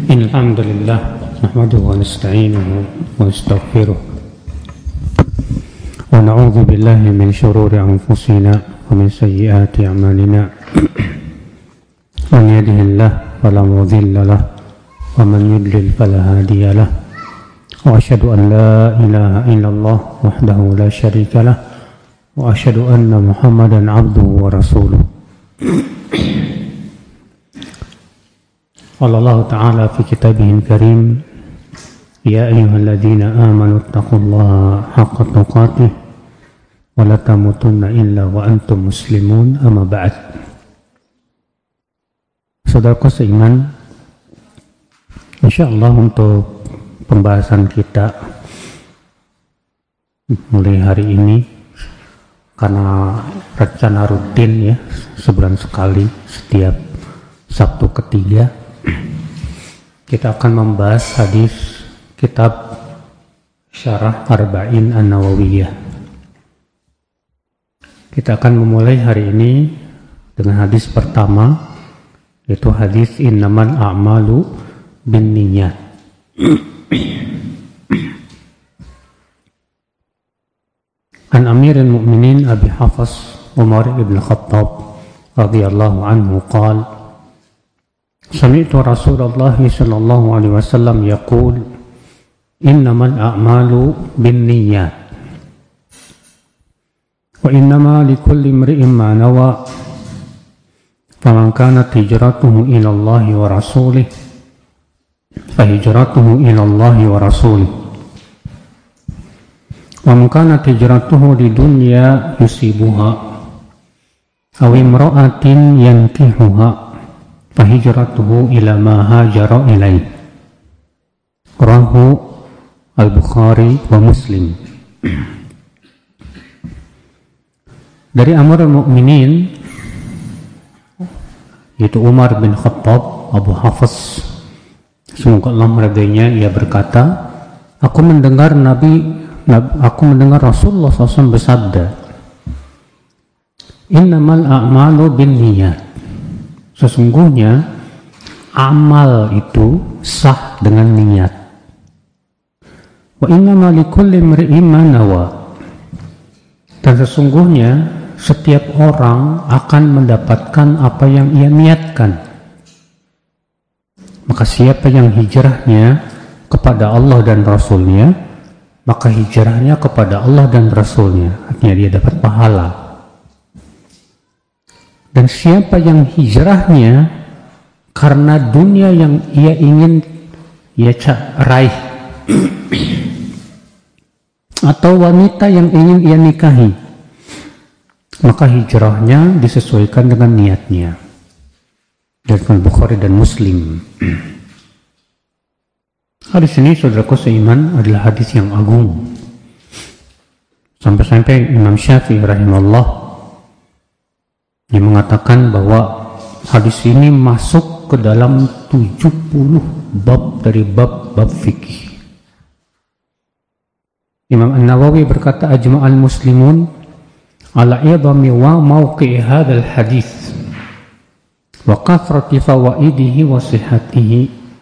الحمد لله نحمده ونستعينه ونستغفره ونعوذ بالله من شرور أنفسنا ومن سيئات أعمالنا من يهده الله فلا مضل له ومن يضلل فلا هادي له وأشهد أن لا إله إلا الله وحده لا شريك له وأشهد أن محمدا عبده ورسوله قال الله تعالى في كتابه الكريم يا أيها الذين آمنوا اتقوا الله حق تقاته ولا تموتن إلا وأنتم مسلمون أما بعد. Saudaraku seiman, insyaallah untuk pembahasan kita mulai hari ini, karena rencana rutin ya, sebulan sekali setiap Sabtu ketiga kita akan membahas hadis kitab Syarah Arba'in An-Nawawiyah. Kita akan memulai hari ini dengan hadis pertama, yaitu hadis innamal a'malu binniyat. An Amirul Mu'minin Abi Hafs Umar ibn Khattab radhiyallahu anhu qala Sami'tu Rasulullah sallallahu alaihi wasallam yaqul innamal a'malu binniyat wa innama likulli imri'in ma nawa faman kanat hijratuhu ila Allah wa rasulih fahijratuhu ila Allah wa rasulih wa man kanat hijratuhu lidunya yusibuha aw imra'atin yankihuha fahijratuhu ila ma hajara ilaih. Rawahu Al-Bukhari wa Muslim. Dari Amirul Mukminin yaitu Umar bin Khattab Abu Hafs, semoga Allah meridainya, ia berkata, aku mendengar Rasulullah SAW bersabda, innamal a'malu binniyat. Sesungguhnya amal itu sah dengan niat. Wa innama likulli imri'in ma nawa. Dan sesungguhnya setiap orang akan mendapatkan apa yang ia niatkan. Maka siapa yang hijrahnya kepada Allah dan Rasulnya, maka hijrahnya kepada Allah dan Rasulnya, artinya dia dapat pahala. Dan siapa yang hijrahnya karena dunia yang ia ingin raih atau wanita yang ingin ia nikahi, maka hijrahnya disesuaikan dengan niatnya. Dari Bukhari dan Muslim. Hadis ini, saudaraku seiman, adalah hadis yang agung. Sampai-sampai Imam Syafi'i rahimahullah yang mengatakan bahwa hadis ini masuk ke dalam 70 bab dari bab-bab fikih. Imam An-Nawawi berkata, ajma'al muslimun ala idhami wa mawqi'i hadzal hadis wa kathrati fawaidihi wa sihhatihi.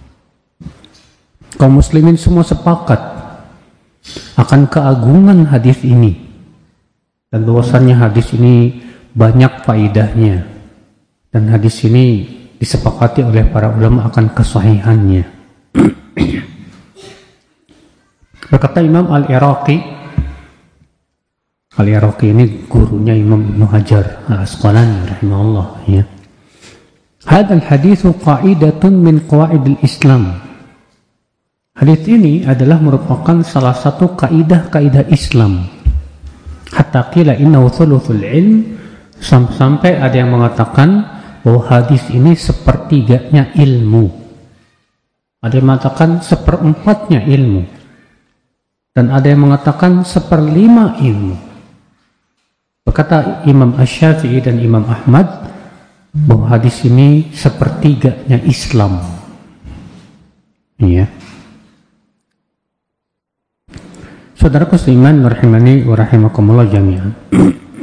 Kaum muslimin semua sepakat akan keagungan hadis ini dan bahwasannya hadis ini banyak faidahnya, dan hadis ini disepakati oleh para ulama akan kesahihannya. Berkata Imam Al-Iraqi ini gurunya Imam Ibnu Hajar Al-Asqalani rahimahullah, ya. Hadzal haditsu qa'idatun min qawaidil Islam. Hadis ini adalah merupakan salah satu kaidah-kaidah Islam. Hatta qila innahu thuluthul ilm, sampai ada yang mengatakan bahwa hadis ini sepertiganya ilmu, ada yang mengatakan seperempatnya ilmu, dan ada yang mengatakan seperlima ilmu. Berkata Imam Asy-Syafi'i dan Imam Ahmad bahwa hadis ini sepertiganya Islam, ya. Saudaraku seiman rahimani wa rahimakumullah jami'an.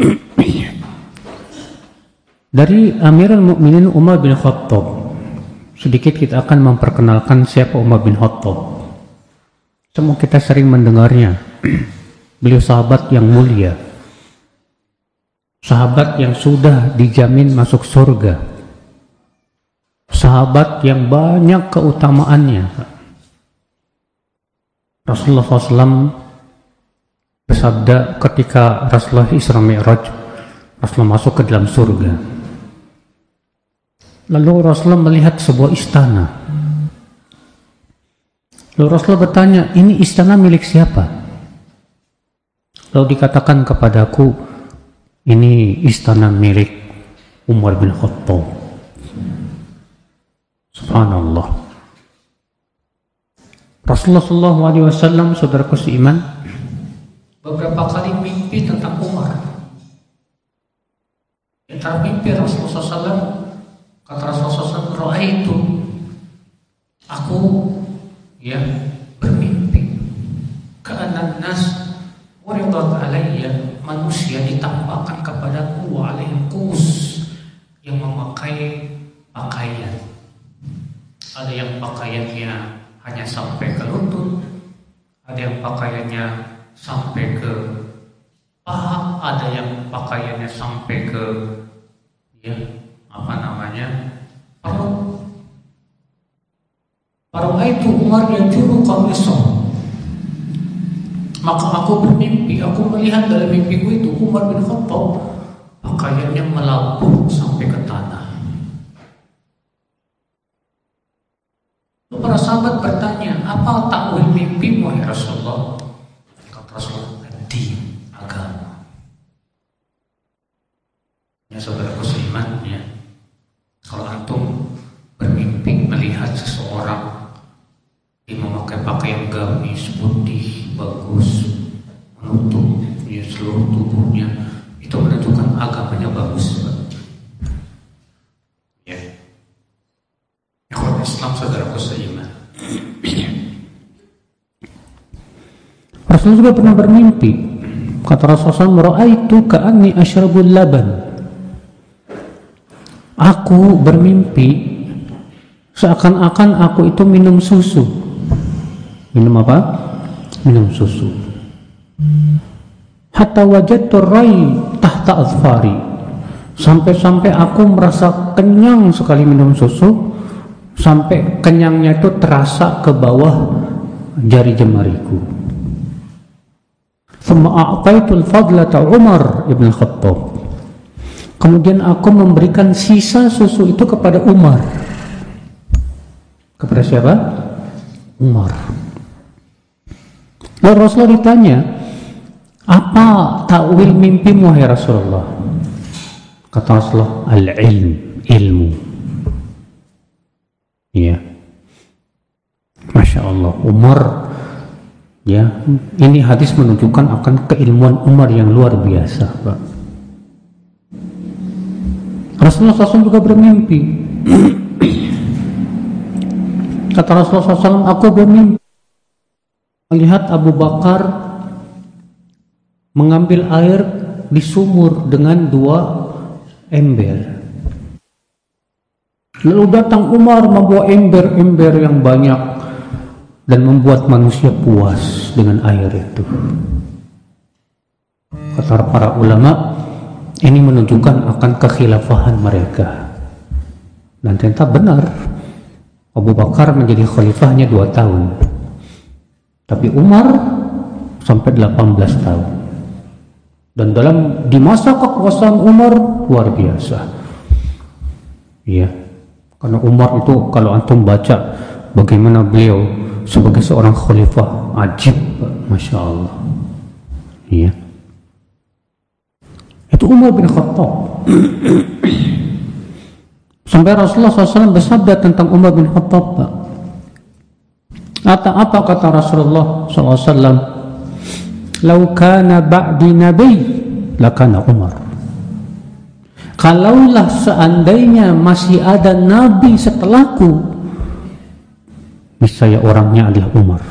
Dari Amirul Mukminin Umar bin Khattab sedikit kita akan memperkenalkan siapa Umar bin Khattab. Semua kita sering mendengarnya. Beliau sahabat yang mulia, sahabat yang sudah dijamin masuk surga, sahabat yang banyak keutamaannya. Rasulullah SAW bersabda ketika Rasulullah Isra Mi'raj, Rasulullah masuk ke dalam surga. Lalu Rasulullah melihat sebuah istana. Lalu Rasulullah bertanya, ini istana milik siapa? Lalu dikatakan kepadaku, ini istana milik Umar bin Khattab. Subhanallah. Rasulullah SAW, saudaraku seiman, beberapa kali mimpi tentang Umar. Antara mimpi Rasulullah SAW, kata Rasulullah SAW, "Ra'aitu," aku bermimpi, ka'annan nas uridat alayya, manusia ditampakkan kepadaku, wa alaihim qus, yang memakai pakaian. Ada yang pakaiannya hanya sampai ke lutut, ada yang pakaiannya sampai ke paha, ada yang pakaiannya sampai ke perut. Para'aitu Umar yajuru qamisahu. Maka aku bermimpi, aku melihat dalam mimpiku itu Umar bin Khattab pakaiannya melapuk sampai ke tanah. Para sahabat bertanya, apa takwil mimpimu ya Rasulullah? Kata Rasulullah, din, agama. Ya saudaraku seiman, ya, kalau antum bermimpi melihat seseorang yang memakai pakaian gamis putih bagus, menutup seluruh tubuhnya, itu menunjukkan agamanya bagus. Ya, kalau Islam saudaraku seiman. Rasulullah juga pernah bermimpi. Kata Rasulullah, "Ra'aitu ka'anni ashrabul laban." Aku bermimpi seakan-akan aku itu minum susu. Minum apa? Minum susu. Hatta wajadtu rai tahta azfari. Sampai-sampai aku merasa kenyang sekali minum susu, sampai kenyangnya itu terasa ke bawah jari jemariku. Thumma a'taitul fadlata Umar ibn Khattab. Kemudian aku memberikan sisa susu itu kepada Umar. Kepada siapa? Umar. Lalu Rasulullah ditanya, apa takwil mimpimu ya Rasulullah? Kata Rasulullah, al-ilm, ilmu. Ya, Masya Allah, Umar, ya, ini hadis menunjukkan akan keilmuan Umar yang luar biasa, Pak. Rasulullah SAW juga bermimpi. Kata Rasulullah SAW, aku bermimpi melihat Abu Bakar mengambil air di sumur dengan 2 ember. Lalu datang Umar membawa ember-ember yang banyak dan membuat manusia puas dengan air itu. Kata para ulama, ini menunjukkan akan kekhilafahan mereka. Dan ternyata benar, Abu Bakar menjadi khalifahnya 2 tahun. Tapi Umar sampai 18 tahun. Dan di masa kekuasaan Umar luar biasa. Iya. Karena Umar itu kalau antum baca bagaimana beliau sebagai seorang khalifah, ajib, Masya Allah. Iya. Itu Umar bin Khattab. Sampai Rasulullah SAW bersabda tentang Umar bin Khattab, Pak. Apa kata Rasulullah SAW? "Lau kana ba'di nabi, lakana Umar." Kalaulah seandainya masih ada nabi setelahku, niscaya orangnya adalah Umar.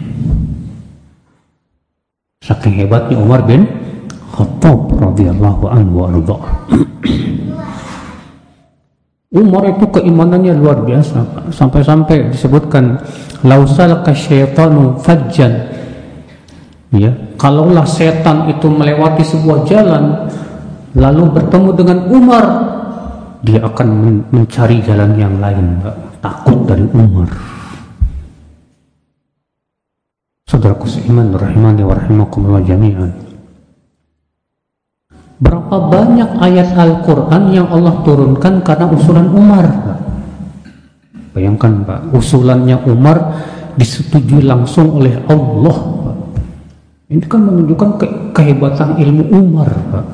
Saking hebatnya Umar bin Khattab radhiyallahu anhu wa arda. Umar itu keimanannya luar biasa, Pak. Sampai-sampai disebutkan lausalaka syaitanu fajjan, ya, kalaulah setan itu melewati sebuah jalan lalu bertemu dengan Umar, dia akan mencari jalan yang lain, Pak. Takut dari Umar. Saudaraku seiman rahimani wa rahimakumullah jami'an. Berapa banyak ayat Al-Quran yang Allah turunkan karena usulan Umar, Pak. Bayangkan, Pak, usulannya Umar disetujui langsung oleh Allah, Pak. Ini kan menunjukkan kehebatan ilmu Umar, Pak.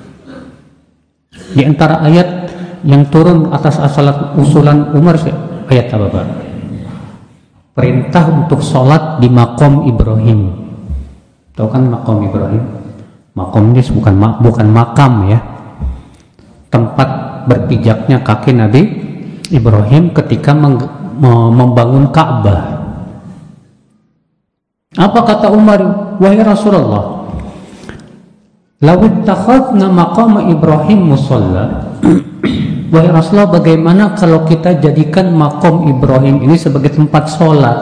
Di antara ayat yang turun atas usulan Umar, ayat apa, Pak? Perintah untuk sholat di makom Ibrahim. Tahu kan makom Ibrahim? Makom ini bukan makam, ya. Tempat berpijaknya kaki Nabi Ibrahim ketika membangun Ka'bah. Apa kata Umar? Wahai Rasulullah, law ittakhadna maqama Ibrahim musalla. Wahai Rasulullah, bagaimana kalau kita jadikan makom Ibrahim ini sebagai tempat sholat?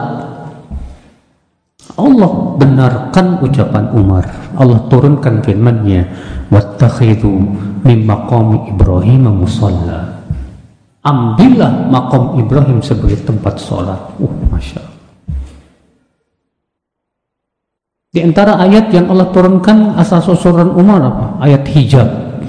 Allah benarkan ucapan Umar. Allah turunkan firman-Nya, wattakhidhu min maqami Ibrahim musalla. Ambillah makom Ibrahim sebagai tempat sholat. Masya Allah. Di antara ayat yang Allah turunkan asas usulan Umar apa? Ayat hijab.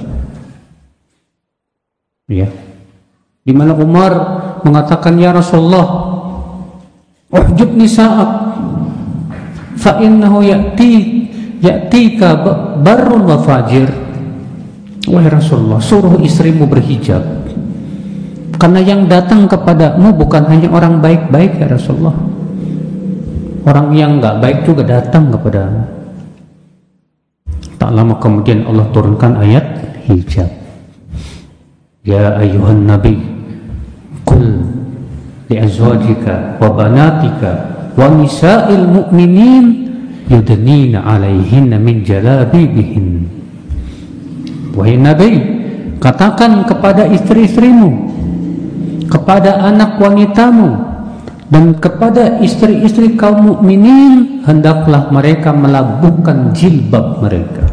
Ya. Di mana Umar mengatakan, ya Rasulullah, uhjub nisa'ak fa innahu ya'tika barrun wa fajir. Wahai Rasulullah, suruh istrimu berhijab, karena yang datang kepadamu bukan hanya orang baik-baik, ya Rasulullah. Orang yang enggak baik juga datang kepadamu. Tak lama kemudian Allah turunkan ayat hijab. Ya ayuhan nabi, qul li azwajika wa banatika wa nisa'il mu'minin yudnina 'alaihinna min jalabibihin. Wahai nabi, katakan kepada istri-istrimu, kepada anak wanitamu, dan kepada istri-istri kaum mukminin, hendaklah mereka melabuhkan jilbab mereka.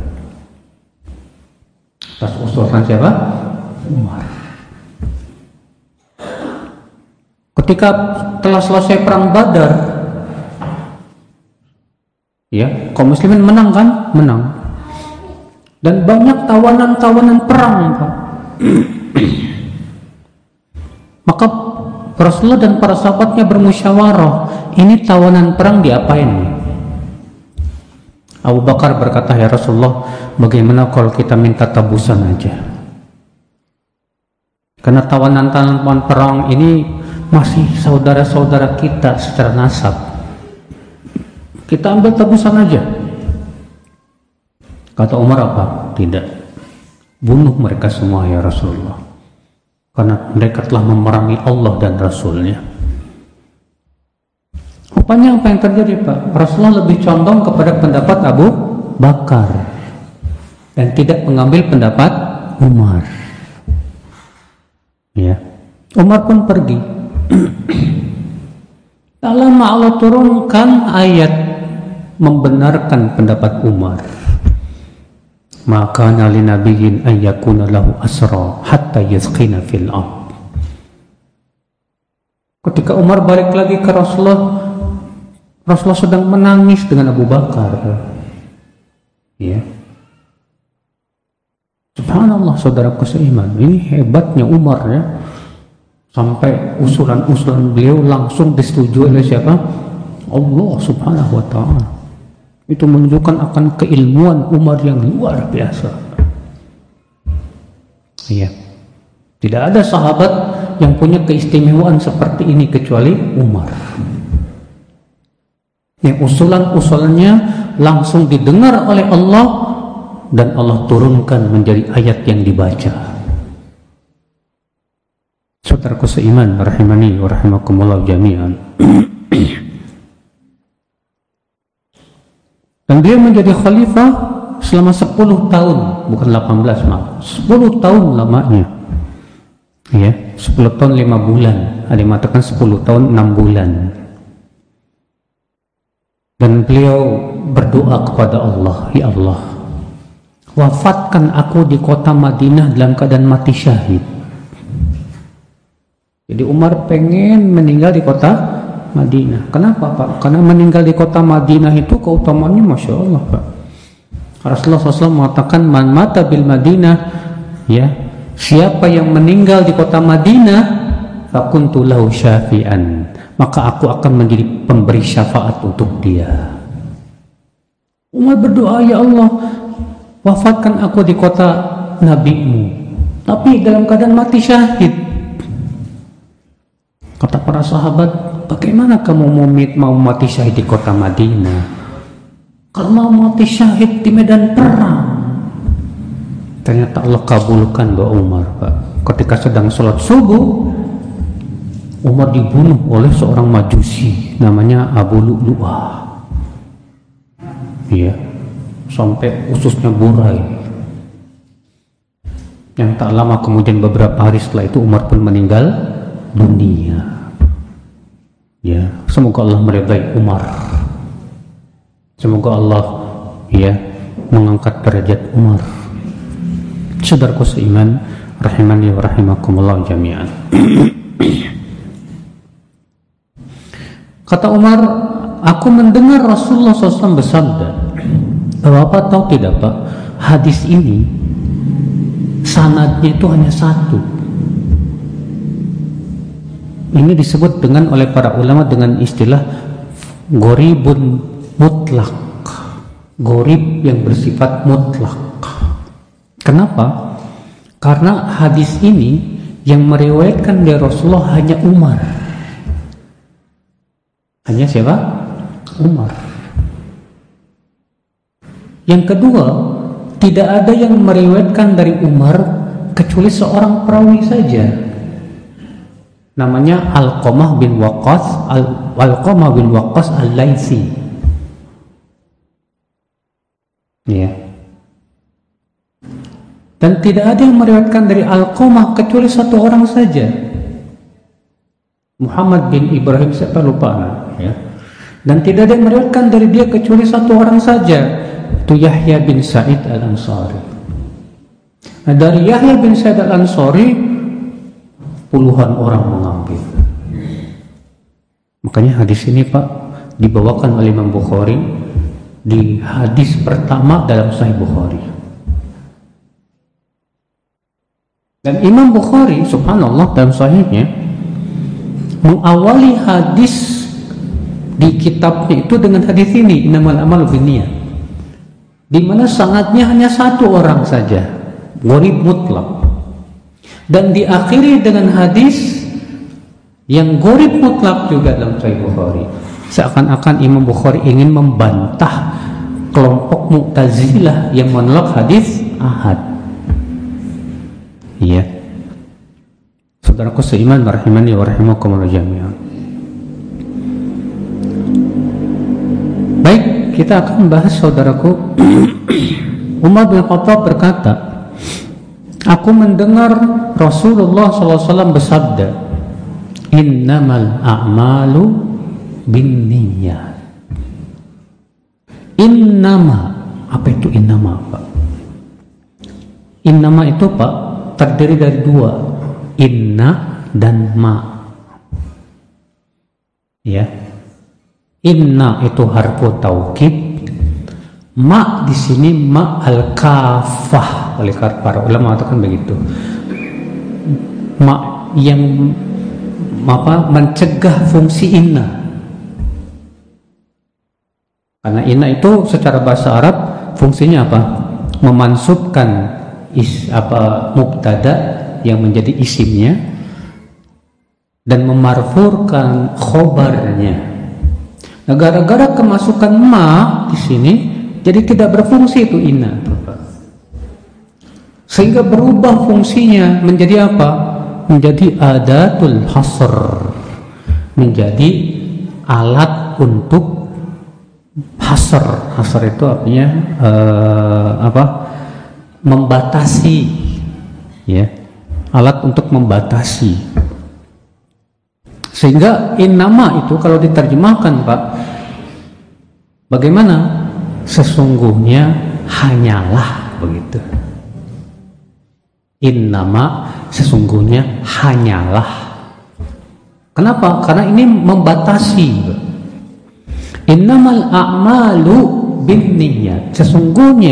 Atas usulan siapa? Umar. Ketika telah selesai perang Badar, ya, kaum muslimin menang kan? Menang. Dan banyak tawanan-tawanan perang, Pak. Maka Rasulullah dan para sahabatnya bermusyawarah, ini tawanan perang diapain? Abu Bakar berkata, ya Rasulullah, bagaimana kalau kita minta tabusan aja? Karena tawanan-tawanan perang ini masih saudara-saudara kita secara nasab. Kita ambil tabusan aja. Kata Umar apa? Tidak. Bunuh mereka semua, ya Rasulullah. Karena mereka telah memerangi Allah dan Rasulnya. Rupanya apa yang terjadi, Pak? Rasulullah lebih condong kepada pendapat Abu Bakar dan tidak mengambil pendapat Umar. Ya, Umar pun pergi. Tak lama Allah turunkan ayat membenarkan pendapat Umar. Maka nali nabiyyin an yakuna lahu asra hatta yazqina fil ard. Ketika Umar balik lagi ke Rasulullah, Rasulullah sedang menangis dengan Abu Bakar. Ya. Subhanallah, saudaraku seiman, ini hebatnya Umar, ya. Sampai usulan-usulan beliau langsung disetujui oleh siapa? Allah Subhanahu wa ta'ala. Itu menunjukkan akan keilmuan Umar yang luar biasa. Iya. Tidak ada sahabat yang punya keistimewaan seperti ini kecuali Umar. Yang usulan-usulannya langsung didengar oleh Allah dan Allah turunkan menjadi ayat yang dibaca. Saudaraku seiman, rahimani wa rahimakumullah jami'an. Dan dia menjadi khalifah selama 10 tahun, bukan 18, maaf. 10 tahun lamanya. Ya, 10 tahun 5 bulan. Ada yang mengatakan 10 tahun 6 bulan. Dan beliau berdoa kepada Allah, ya Allah, wafatkan aku di kota Madinah dalam keadaan mati syahid. Jadi Umar pengen meninggal di kota Madinah. Kenapa, Pak? Karena meninggal di kota Madinah itu keutamaannya Masya Allah, Pak. Rasulullah SAW mengatakan, man mata bil Madinah, ya, siapa yang meninggal di kota Madinah, fakuntu lahu syafi'an, maka aku akan menjadi pemberi syafaat untuk dia. Umar berdoa, ya Allah, wafatkan aku di kota Nabi-Mu, tapi dalam keadaan mati syahid. Kata para sahabat, bagaimana kamu mau mati syahid di kota Madinah? Kalau mau mati syahid di medan perang. Ternyata Allah kabulkan doa Umar, Pak. Ketika sedang sholat subuh, Umar dibunuh oleh seorang majusi namanya Abu Lu'lu'ah. Iya, sampai ususnya burai. Yang tak lama kemudian, beberapa hari setelah itu, Umar pun meninggal dunia. Ya, semoga Allah meridai Umar. Semoga Allah, ya, mengangkat derajat Umar. Saudaraku seiman, rahimani wa rahimakumullah jami'an. Kata Umar, aku mendengar Rasulullah SAW bersabda. Bapak tahu tidak, Pak? Hadis ini sanadnya itu hanya satu. Ini disebut dengan oleh para ulama dengan istilah goribun mutlak. Gorib yang bersifat mutlak. Kenapa? Karena hadis ini yang meriwayatkan dari Rasulullah hanya Umar. Hanya siapa? Umar. Yang kedua, tidak ada yang meriwayatkan dari Umar kecuali seorang perawi saja. Namanya Alqamah bin Waqqas Al-Laitsi. Ya. Dan tidak ada yang meriwayatkan dari Alqamah kecuali satu orang saja. Muhammad bin Ibrahim, siapa lupa, ya. Dan tidak ada yang meriwayatkan dari dia kecuali satu orang saja, itu Yahya bin Sa'id Al-Ansari. Nah, dari Yahya bin Sa'id Al-Ansari puluhan orang mengambil. Makanya hadis ini, Pak, dibawakan oleh Imam Bukhari di hadis pertama dalam Sahih Bukhari. Dan Imam Bukhari, subhanallah, dalam sahihnya mengawali hadis di kitabnya itu dengan hadis ini, innamal a'malu binniyat, di mana sanadnya hanya satu orang saja, gharib mutlak, dan diakhiri dengan hadis yang gharib mutlak juga dalam Sahih Bukhari. Seakan-akan Imam Bukhari ingin membantah kelompok Mu'tazilah yang menolak hadis ahad. Iya. Saudaraku seiman, rahimani wa rahimakumullah jami'an. Baik, kita akan bahas, saudaraku. Umar bin Khattab berkata, aku mendengar Rasulullah SAW bersabda, innamal a'malu binniyat. Innama, apa itu innama, Pak? Innama itu, Pak, terdiri dari dua, inna dan ma. Ya, inna itu harfu taukid, ma di sini ma al-kafah, oleh para ulama mengatakan begitu. Ma yang mencegah fungsi inna. Karena inna itu secara bahasa Arab fungsinya apa? Memansubkan mubtada yang menjadi isimnya dan memarfurkan khobarnya. Nah, gara-gara kemasukan ma di sini, jadi tidak berfungsi itu inna, sehingga berubah fungsinya menjadi apa? Menjadi adatul hasr, menjadi alat untuk hasr. Hasr itu artinya membatasi, ya, alat untuk membatasi. Sehingga innama itu kalau diterjemahkan, Pak, bagaimana? Sesungguhnya hanyalah, begitu. Innama, sesungguhnya hanyalah. Kenapa? Karena ini membatasi. Innamal a'malu binniyat. Sesungguhnya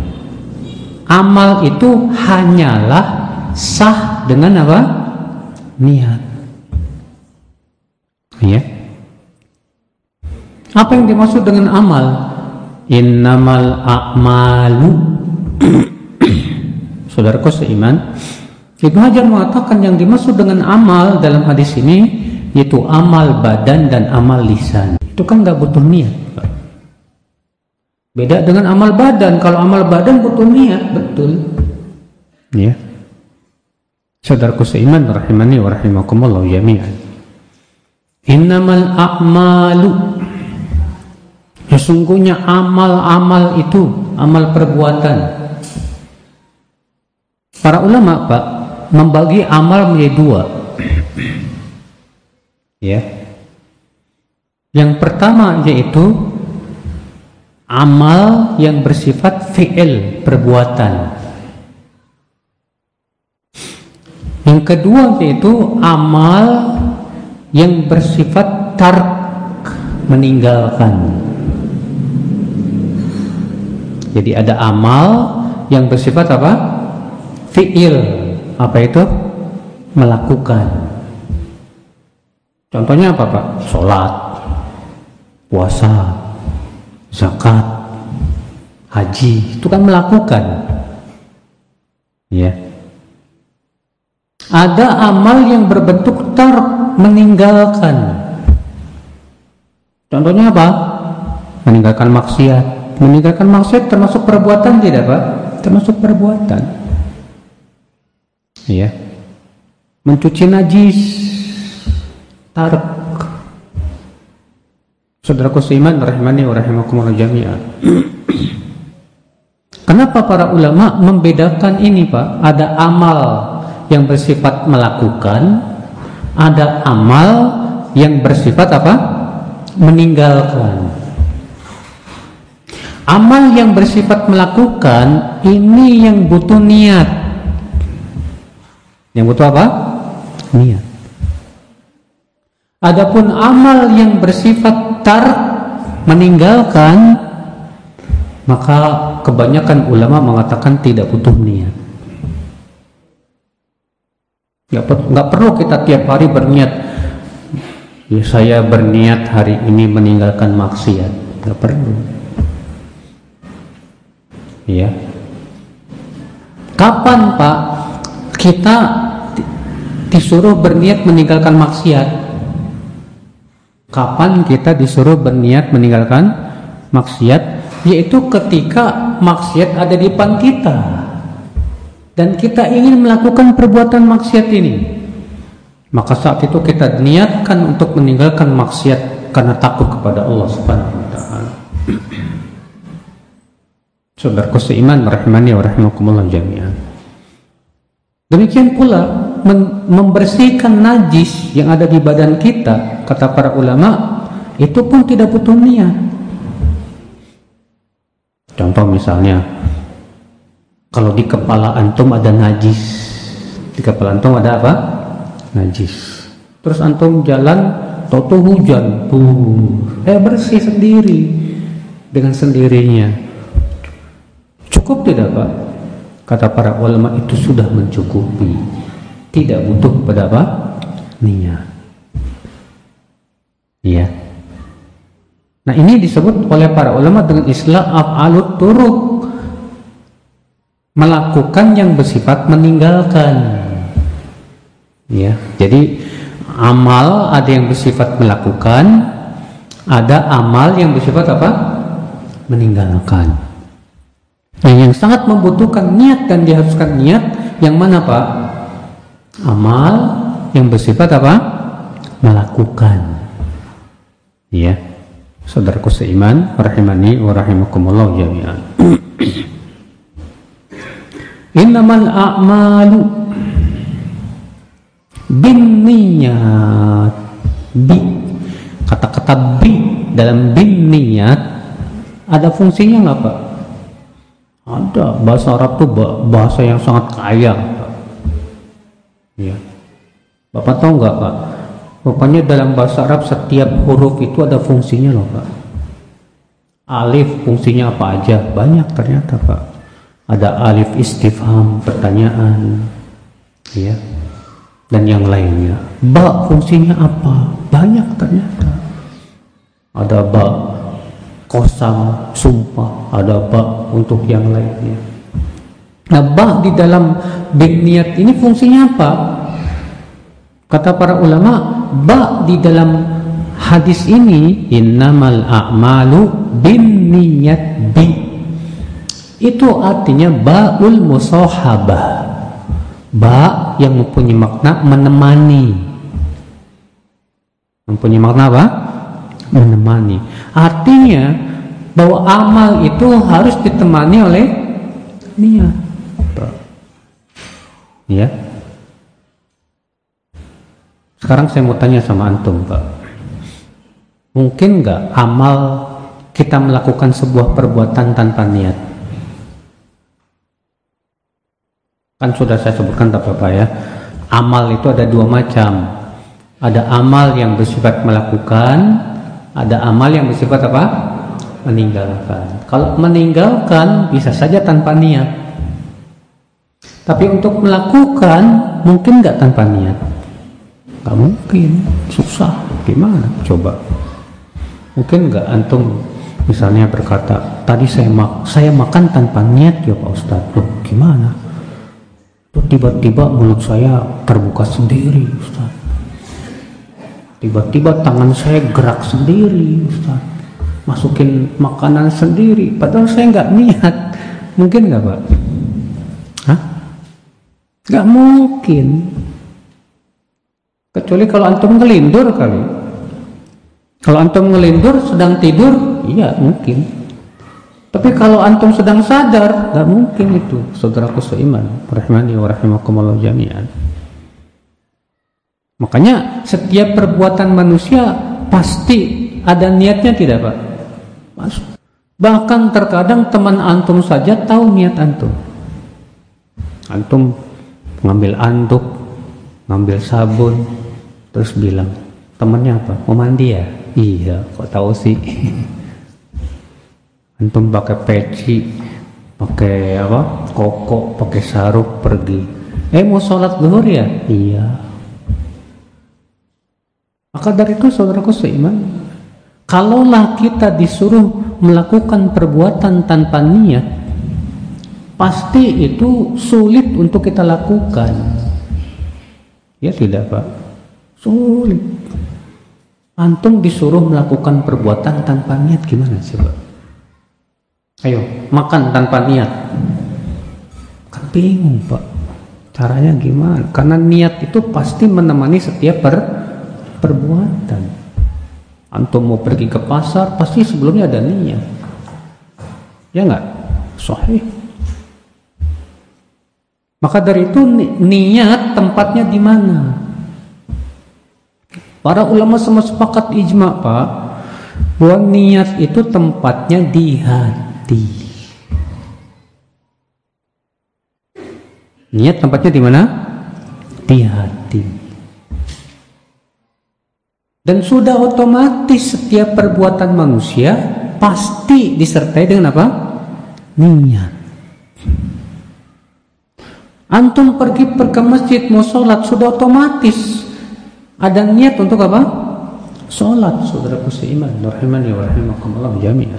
amal itu hanyalah sah dengan apa? Niat. Ya. Apa yang dimaksud dengan amal? Innamal a'malu. Saudaraku seiman, Ibnu Hajar mengatakan yang dimaksud dengan amal dalam hadis ini yaitu amal badan dan amal lisan. Itu kan nggak butuh niat, Pak. Beda dengan amal badan. Kalau amal badan butuh niat, betul. Ya. Saudaraku seiman rahimani wa rahimakumullah jami'an. Innamal a'malu. Sesungguhnya amal-amal itu, amal perbuatan. Para ulama, Pak, membagi amal menjadi dua. Ya. Yang pertama yaitu amal yang bersifat fi'il, perbuatan. Yang kedua yaitu amal yang bersifat tark, meninggalkan. Jadi ada amal yang bersifat apa? Fi'il. Apa itu? Melakukan. Contohnya apa, Pak? Sholat, puasa, zakat, haji, itu kan melakukan. Ya. Ada amal yang berbentuk tark, meninggalkan. Contohnya apa? Meninggalkan maksiat. Meninggalkan maksiat termasuk perbuatan tidak, Pak? Termasuk perbuatan. Ya. Mencuci najis, tark. Saudaraku seiman rahimani wa rahimakumullah jami'an. Kenapa para ulama membedakan ini, Pak? Ada amal yang bersifat melakukan, ada amal yang bersifat apa? Meninggalkan. Amal yang bersifat melakukan ini yang butuh niat. Yang butuh apa? Niat. Adapun amal yang bersifat tark, meninggalkan, maka kebanyakan ulama mengatakan tidak butuh niat. Nggak perlu kita tiap hari berniat. Ya, saya berniat hari ini meninggalkan maksiat. Nggak perlu. Ya. Kapan, Pak, kita disuruh berniat meninggalkan maksiat? Kapan kita disuruh berniat meninggalkan maksiat? Yaitu ketika maksiat ada di depan kita dan kita ingin melakukan perbuatan maksiat ini, maka saat itu kita niatkan untuk meninggalkan maksiat karena takut kepada Allah Subhanahu wa taala. Saudaraku seiman rahimani wa rahimakumullah jami'an. Demikian pula membersihkan najis yang ada di badan kita, kata para ulama, itu pun tidak butuh niat. Contoh misalnya, kalau di kepala antum ada najis, di kepala antum ada apa? Najis. Terus antum jalan, tahu-tahu hujan, bersih sendiri dengan sendirinya. Cukup tidak, Pak? Kata para ulama itu sudah mencukupi. Tidak butuh pada apa? Niat. Iya. Nah, ini disebut oleh para ulama dengan istilah af'alut turuq. Melakukan yang bersifat meninggalkan. Ya, jadi amal ada yang bersifat melakukan, ada amal yang bersifat apa? Meninggalkan. Nah, yang sangat membutuhkan niat dan diharuskan niat yang mana, Pak? Amal yang bersifat apa? Melakukan. Ya. Saudaraku seiman rahimani wa rahimakumullah jami'an. Innamal a'malu. bin niyat. Bi, kata-kata bi dalam bin niyat ada fungsinya nggak Pak? Ada. Bahasa Arab tuh bahasa yang sangat kaya Pak. Ya. Bapak tahu nggak Pak? Rupanya dalam bahasa Arab setiap huruf itu ada fungsinya loh Pak. Alif fungsinya apa aja? Banyak ternyata Pak. Ada alif istifham, pertanyaan, ya, dan yang lainnya. Ba fungsinya apa? Banyak ternyata. Ada ba qasam, sumpah. Ada ba untuk yang lainnya. Nah, ba di dalam bin niyat ini fungsinya apa? Kata para ulama, ba di dalam hadis ini innamal a'malu bin niyat bi. Itu artinya ba'ul musahabah. Ba yang mempunyai makna menemani. Mempunyai makna apa? Menemani. Artinya bahwa amal itu harus ditemani oleh niat. Ya. Sekarang saya mau tanya sama antum, Pak. Mungkin nggak amal kita melakukan sebuah perbuatan tanpa niat? Kan sudah saya sebutkan Pak ya. Amal itu ada dua macam. Ada amal yang bersifat melakukan, ada amal yang bersifat apa? Meninggalkan. Kalau meninggalkan bisa saja tanpa niat. Tapi untuk melakukan mungkin nggak tanpa niat? Nggak mungkin, susah. Gimana? Coba. Mungkin nggak antum misalnya berkata, tadi saya makan tanpa niat ya Pak Ustadz. Loh, gimana? Tuh tiba-tiba mulut saya terbuka sendiri Ustaz. Tiba-tiba tangan saya gerak sendiri Ustaz. Masukin makanan sendiri padahal saya nggak niat. Mungkin nggak Pak? Hah? Nggak mungkin. Kecuali kalau antum ngelindur kali. Kalau antum ngelindur sedang tidur, iya mungkin. Tapi kalau antum sedang sadar, nggak mungkin itu, saudaraku seiman, rahimani wa rahimakumullah jami'an. Makanya setiap perbuatan manusia pasti ada niatnya, tidak Pak? Bahkan terkadang teman antum saja tahu niat antum. Antum ngambil anduk, ngambil sabun, terus bilang, temannya apa? Mau mandi ya? Iya, kok tahu sih? Antum pakai peci, pakai apa? Koko, pakai sarung pergi. Mau sholat zuhur ya? Iya. Maka dari itu saudaraku seiman, kalaulah kita disuruh melakukan perbuatan tanpa niat, pasti itu sulit untuk kita lakukan. Ya tidak Pak? Sulit. Antum disuruh melakukan perbuatan tanpa niat gimana sih Pak? Ayo, makan tanpa niat. Kan bingung Pak. Caranya gimana? Karena niat itu pasti menemani setiap perbuatan. Antum mau pergi ke pasar, pasti sebelumnya ada niat. Ya enggak? Sahih. Maka dari itu niat tempatnya di mana? Para ulama semua sepakat ijma Pak, bahwa niat itu tempatnya di hati. Niat tempatnya di mana? Di hati. Dan sudah otomatis setiap perbuatan manusia pasti disertai dengan apa? Niat. Antum pergi ke masjid mau sholat, sudah otomatis ada niat untuk apa? Sholat, saudaraku seiman, rahimani wa rahimakumullah jami'an.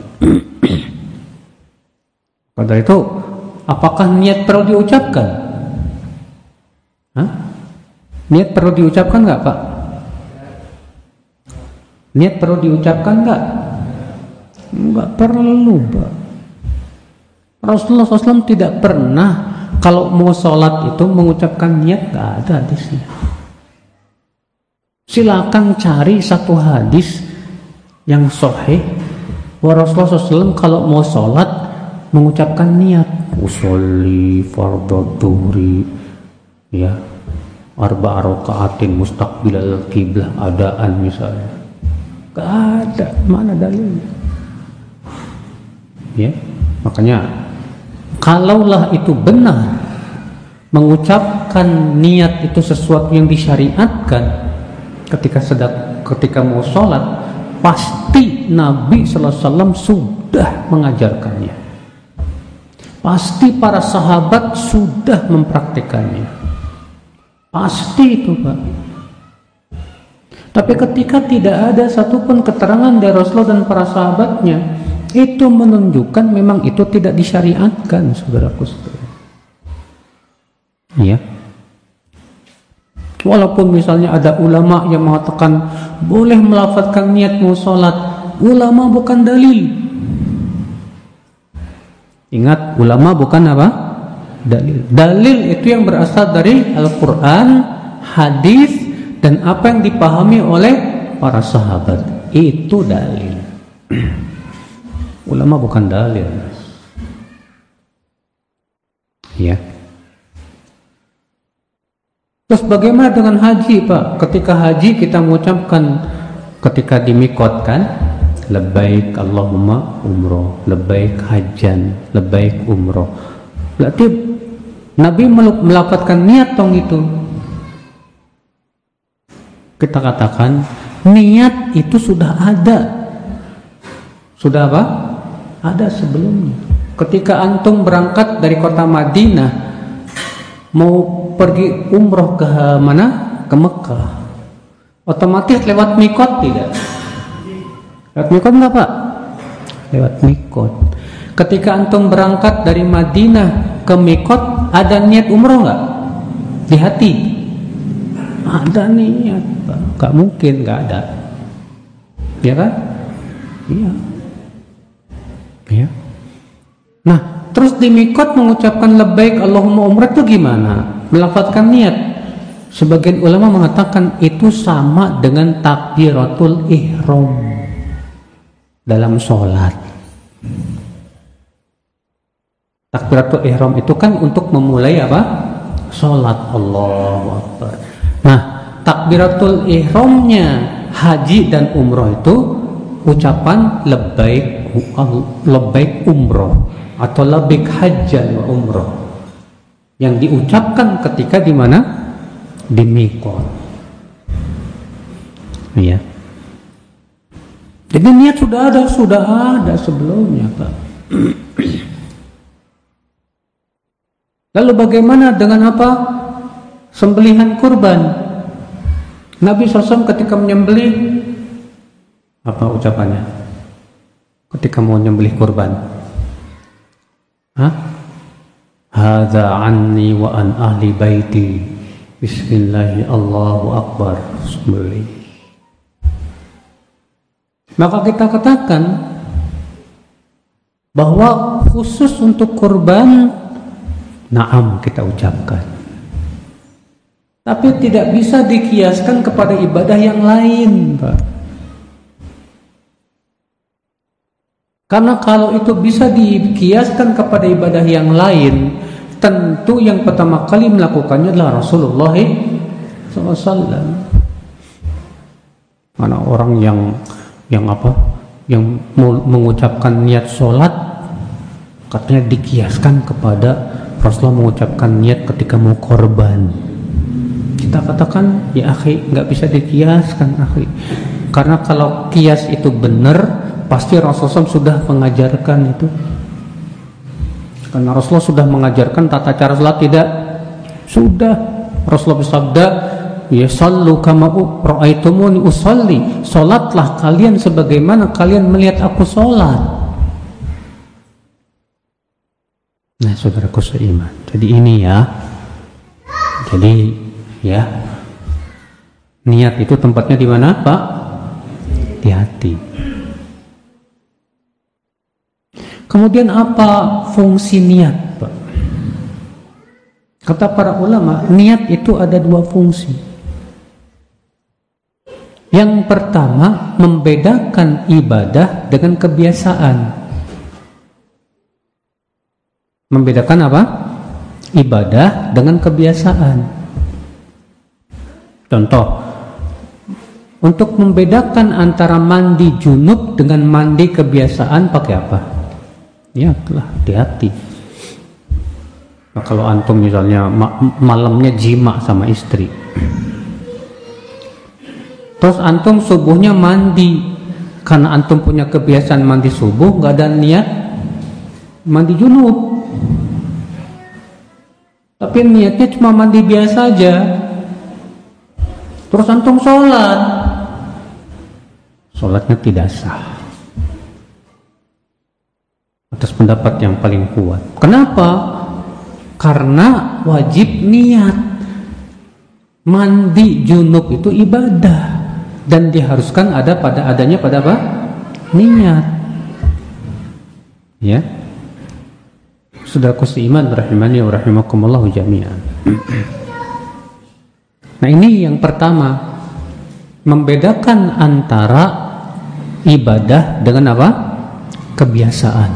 Pada itu, apakah niat perlu diucapkan? Hah? Niat perlu diucapkan nggak Pak? Niat perlu diucapkan nggak? Nggak perlu Pak. Rasulullah SAW tidak pernah kalau mau sholat itu mengucapkan niat, nggak ada hadisnya. Silakan cari satu hadis yang sahih bahwa Rasulullah SAW kalau mau sholat mengucapkan niat usolli fardhu dhuhri, ya, arba'a raka'atin mustaqbilal qiblah adaan misalnya. Gak ada, mana dalilnya? Ya, makanya kalaulah itu benar, mengucapkan niat itu sesuatu yang disyariatkan ketika mau sholat, pasti Nabi sallallahu alaihi wasallam sudah mengajarkannya. Pasti para sahabat sudah mempraktikannya. Pasti itu, Pak. Tapi ketika tidak ada satupun keterangan dari Rasulullah dan para sahabatnya, itu menunjukkan memang itu tidak disyariatkan, saudaraku sekalian. Ya. Walaupun misalnya ada ulama yang mengatakan boleh melafazkan niat mau sholat, ulama bukan dalil. Ingat, ulama bukan apa? Dalil. Dalil itu yang berasal dari Al-Quran, hadis, dan apa yang dipahami oleh para sahabat. Itu dalil. Ulama bukan dalil. Ya. Terus bagaimana dengan haji, Pak? Ketika haji kita mengucapkan ketika dimikotkan, labbaik Allahumma umroh, labbaik hajjan, labbaik umroh. Berarti Nabi melafazkan niat tong itu. Kita katakan niat itu sudah ada. Sudah apa? Ada sebelumnya. Ketika antum berangkat dari kota Madinah mau pergi umroh ke mana? Ke Mekah. Otomatis lewat mikot tidak? Lewat mikot enggak, Pak? Lewat mikot. Ketika antum berangkat dari Madinah ke mikot, ada niat umroh enggak? Di hati? Ada niat, Pak. Enggak mungkin enggak ada. Ya kan? Iya. Ya. Nah, terus di mikot mengucapkan labbaik Allahumma umrah itu gimana? Melafazkan niat. Sebagian ulama mengatakan itu sama dengan takbiratul ihram dalam sholat. Takbiratul ihram itu kan untuk memulai apa? Sholat. Allahu Akbar. Nah, takbiratul ihramnya haji dan umroh itu ucapan labbaik umroh atau labbaik hajjan wa umroh yang diucapkan ketika di mana? Di mikot. Ya. Jadi niat sudah ada sebelumnya, Pak. Lalu bagaimana dengan apa? Sembelihan kurban. Nabi SAW ketika menyembelih, apa ucapannya? Ketika mau menyembelih kurban, hadza anni wa an ahli baiti. Bismillah, Allahu Akbar. Sembelih. Maka kita katakan bahwa khusus untuk kurban, na'am kita ucapkan. Tapi tidak bisa dikiaskan kepada ibadah yang lain, Pak. Karena kalau itu bisa dikiaskan kepada ibadah yang lain, tentu yang pertama kali melakukannya adalah Rasulullah SAW. Mana orang yang mengucapkan niat sholat, katanya dikiaskan kepada Rasulullah mengucapkan niat ketika mau korban. Kita katakan, ya akhi, nggak bisa dikiaskan, akhi. Karena kalau kias itu benar, pasti Rasulullah sudah mengajarkan itu. Karena Rasulullah sudah mengajarkan tata cara salat tidak? Sudah. Rasulullah bersabda, ya sallu kama ra'aitumuni usalli. Salatlah kalian sebagaimana kalian melihat aku salat. Nah, saudaraku seiman. Jadi ini ya. Jadi ya. Niat itu tempatnya di mana, Pak? Di hati. Kemudian apa fungsi niat, Pak? Kata para ulama, niat itu ada dua fungsi. Yang pertama, membedakan ibadah dengan kebiasaan. Membedakan apa? Ibadah dengan kebiasaan. Contoh, untuk membedakan antara mandi junub dengan mandi kebiasaan pakai apa? Ya, hati-hati. Nah, kalau antum misalnya malamnya jima sama istri, terus antum subuhnya mandi, karena antum punya kebiasaan mandi subuh, nggak ada niat mandi junub, tapi niatnya cuma mandi biasa aja. Terus antum sholatnya tidak sah atas pendapat yang paling kuat. Kenapa? Karena wajib niat. Mandi junub itu ibadah dan diharuskan adanya pada apa? Niat. Ya. Saudaraku seiman rahimani wa rahimakumullah jami'an. Nah, ini yang pertama, membedakan antara ibadah dengan apa? Kebiasaan.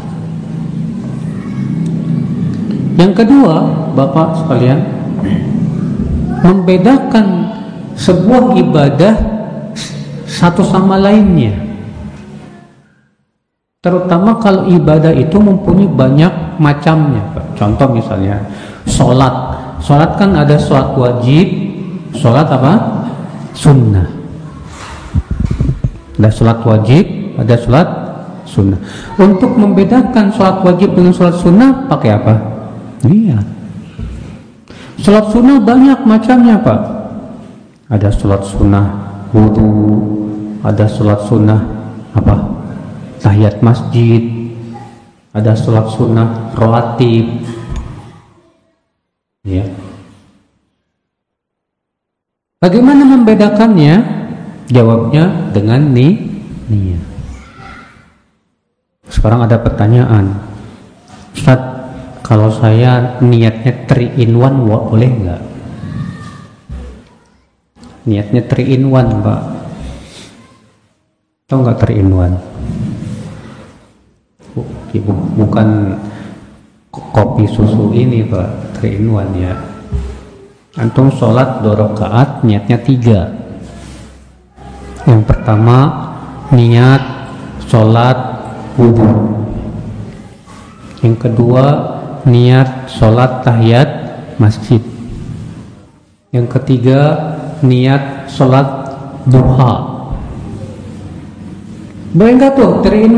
Yang kedua, Bapak sekalian, membedakan sebuah ibadah satu sama lainnya. Terutama kalau ibadah itu mempunyai banyak macamnya, Pak. Contoh misalnya sholat. Sholat kan ada sholat wajib, sholat apa? Sunnah. Ada sholat wajib, ada sholat sunnah. Untuk membedakan sholat wajib dengan sholat sunnah pakai apa? Niat. Sholat sunnah banyak macamnya, Pak. Ada sholat sunnah wudu, ada sholat sunnah apa? Tahiyat masjid, ada sholat sunnah rawatib. Ya. Bagaimana membedakannya? Jawabnya dengan niat. Sekarang ada pertanyaan, Ustaz, kalau saya niatnya 3 in 1 boleh nggak? Niatnya 3 in 1, Pak. Tahu nggak 3 in 1? Bukan kopi susu ini, Pak. 3 in 1 ya. Antum sholat 2 rakaat, niatnya 3. Yang pertama niat sholat wudu. Yang kedua niat sholat tahiyat masjid. Yang ketiga niat sholat duha. Boleh nggak tuh 3 in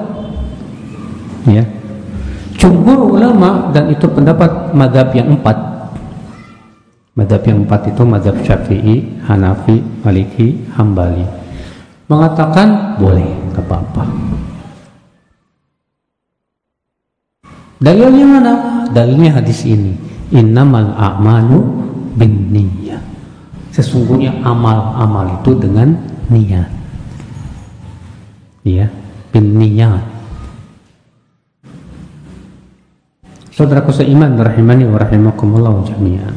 1? Ya. Jumhur ulama, dan itu pendapat mazhab yang 4. Mazhab yang 4 itu mazhab Syafi'i, Hanafi, Maliki, Hambali, mengatakan boleh, nggak apa-apa. Dalilnya mana? Dalilnya hadis ini, innamal a'malu binniyah. Sesungguhnya amal itu dengan niat. Ya, binniyat. Saudaraku seiman rahimani wa rahimakumullah jami'an.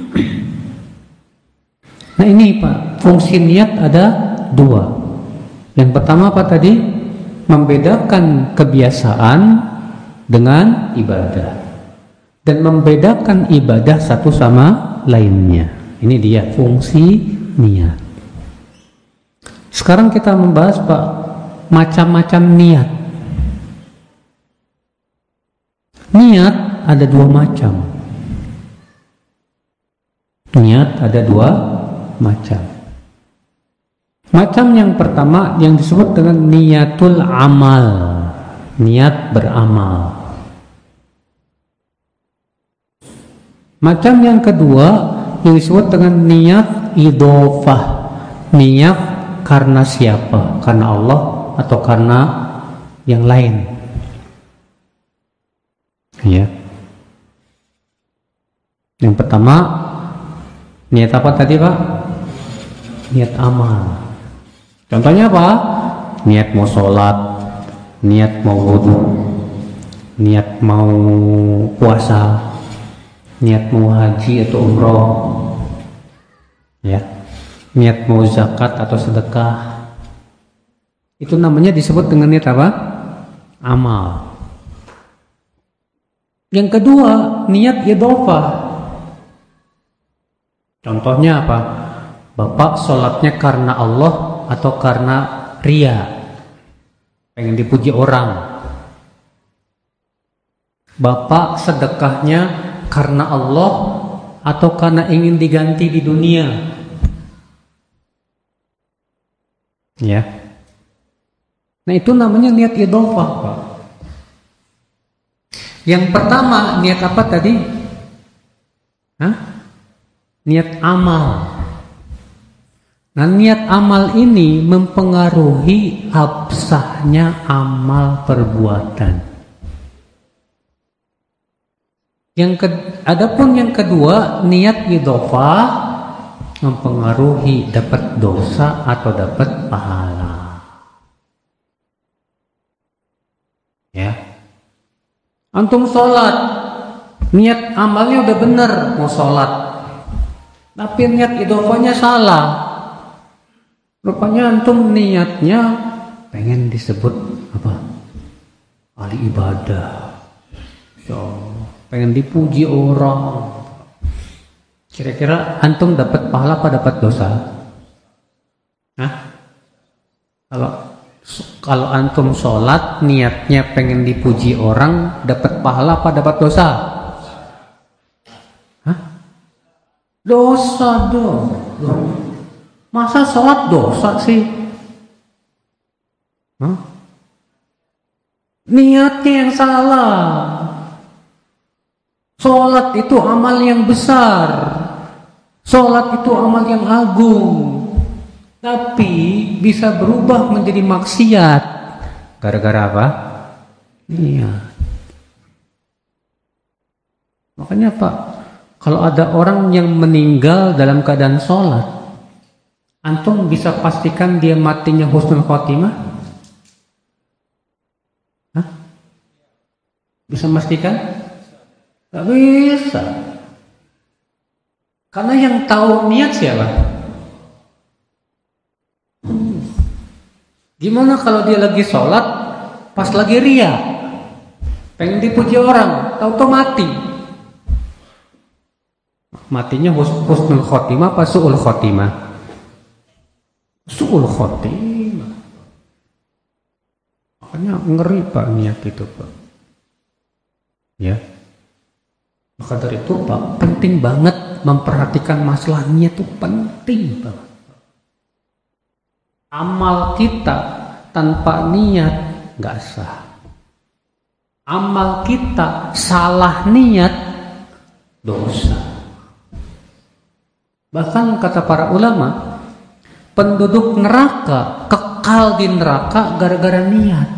Nah ini Pak, fungsi niat ada 2. Yang pertama apa tadi? Membedakan kebiasaan dengan ibadah, dan membedakan ibadah satu sama lainnya. Ini dia fungsi niat. Sekarang kita membahas, Pak, macam-macam niat. Niat ada 2 macam. Niat ada 2 macam. Macam yang pertama yang disebut dengan niatul amal, niat beramal. Macam yang kedua yang disebut dengan niat idhofah, niat karena siapa? Karena Allah atau karena yang lain? Ya. Yang pertama niat apa tadi, Pak? Niat amal. Contohnya apa? Niat mau sholat, niat mau wudu, niat mau puasa, niat mau haji atau umroh, ya, niat mau zakat atau sedekah. Itu namanya disebut dengan niat apa? Amal. Yang kedua, niat idhofah. Contohnya apa? Bapak sholatnya karena Allah atau karena ria, pengen dipuji orang. Bapak sedekahnya karena Allah atau karena ingin diganti di dunia. Ya. Nah, itu namanya niat idhofah, Pak. Yang pertama, niat apa tadi? Niat amal. Nah, niat amal ini mempengaruhi absahnya amal perbuatan. Adapun yang kedua, niat idhofah mempengaruhi dapat dosa atau dapat pahala. Ya. Antum sholat, niat amalnya udah benar mau sholat, tapi niat idhofahnya salah. Rupanya antum niatnya pengen disebut apa? Ahli ibadah. Pengen dipuji orang. Kira-kira antum dapat pahala apa dapat dosa? Kalau antum sholat niatnya pengen dipuji orang, dapat pahala apa dapat dosa? Dosa dong. Masa sholat dosa sih? Niatnya yang salah. Sholat itu amal yang besar. Sholat itu amal yang agung. Tapi bisa berubah menjadi maksiat. Gara-gara apa? Niat. Makanya Pak, kalau ada orang yang meninggal dalam keadaan sholat, antum bisa pastikan dia matinya husnul khotimah? Bisa memastikan? Gak bisa. Karena yang tahu niat siapa? Gimana kalau dia lagi sholat, pas lagi ria, pengen dipuji orang, tahu-tahu mati? Matinya husnul khotimah apa su'ul khotimah? Su'ul khotimah. Makanya ngeri Pak niat itu Pak. Ya. Maka dari itu Pak, penting banget memperhatikan masalah niat itu penting banget. Amal kita tanpa niat nggak sah. Amal kita salah niat dosa. Bahkan kata para ulama, penduduk neraka kekal di neraka gara-gara niat.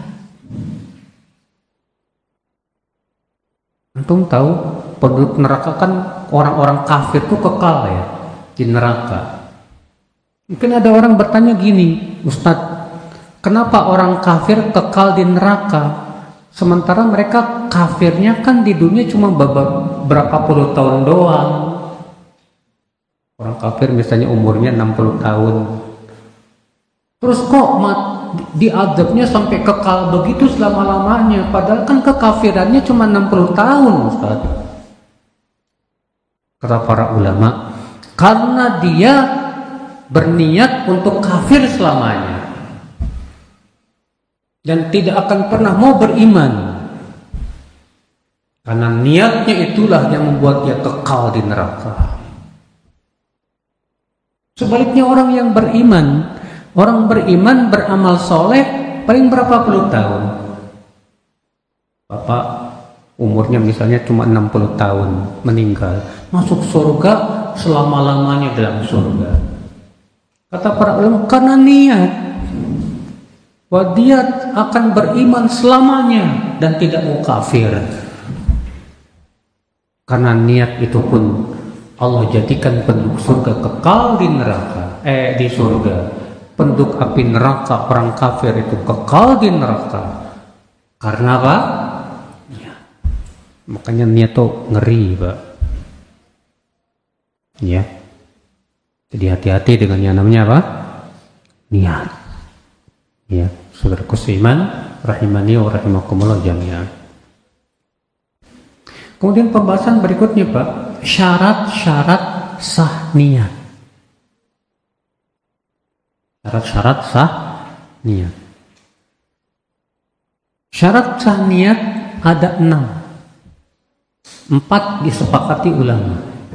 Antum tahu penduduk neraka kan orang-orang kafir tuh kekal ya di neraka. Mungkin ada orang bertanya gini, Ustadz, kenapa orang kafir kekal di neraka? Sementara mereka kafirnya kan di dunia cuma berapa puluh tahun doang. Orang kafir misalnya umurnya 60 tahun. Terus kok diadabnya sampai kekal begitu selama-lamanya? Padahal kan kekafirannya cuma 60 tahun, Ustaz. Kata para ulama, karena dia berniat untuk kafir selamanya dan tidak akan pernah mau beriman, karena niatnya itulah yang membuat dia kekal di neraka. Sebaliknya orang yang beriman, beramal soleh paling berapa puluh tahun. Bapak umurnya misalnya cuma 60 tahun, meninggal, masuk surga selama-lamanya dalam surga. Kata para ulama, karena niat, bahwa dia akan beriman selamanya dan tidak mau kafir. Karena niat itu pun Allah jadikan penduduk surga kekal di neraka, di surga. Penduduk api neraka, orang kafir itu kekal di neraka. Karena apa? Ya. Makanya niat itu ngeri, Pak. Ya. Jadi hati-hati dengan yang namanya apa? Niat. Ya, saudaraku seiman, rahimani wa rahimakumullah jami'an. Kemudian pembahasan berikutnya Pak, syarat-syarat sah niat. Syarat-syarat sah niat. Syarat sah niat ada 6. 4 disepakati ulama.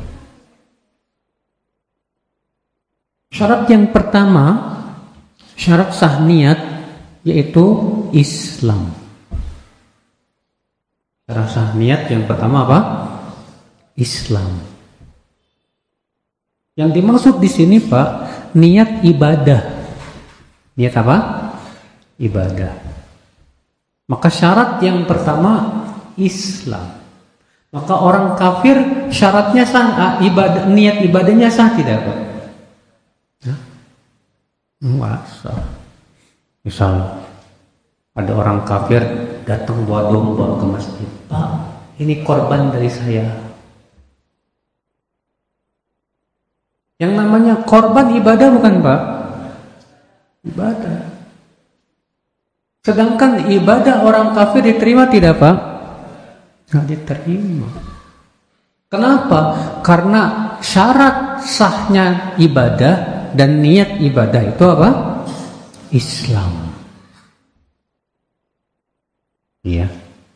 Syarat yang pertama, syarat sah niat yaitu Islam. Syarat sah niat yang pertama apa? Islam. Yang dimaksud di sini Pak, niat ibadah. Niat apa? Ibadah. Maka syarat yang pertama Islam. Maka orang kafir syaratnya sah, ibadah, niat ibadahnya sah tidak Pak? Enggak sah. Misal ada orang kafir datang bawa domba ke masjid. Pak, ini korban dari saya. Yang namanya korban ibadah bukan Pak? Ibadah. Sedangkan ibadah orang kafir diterima tidak Pak? Nggak diterima. Kenapa? Karena syarat sahnya ibadah dan niat ibadah itu apa? Islam. Iya.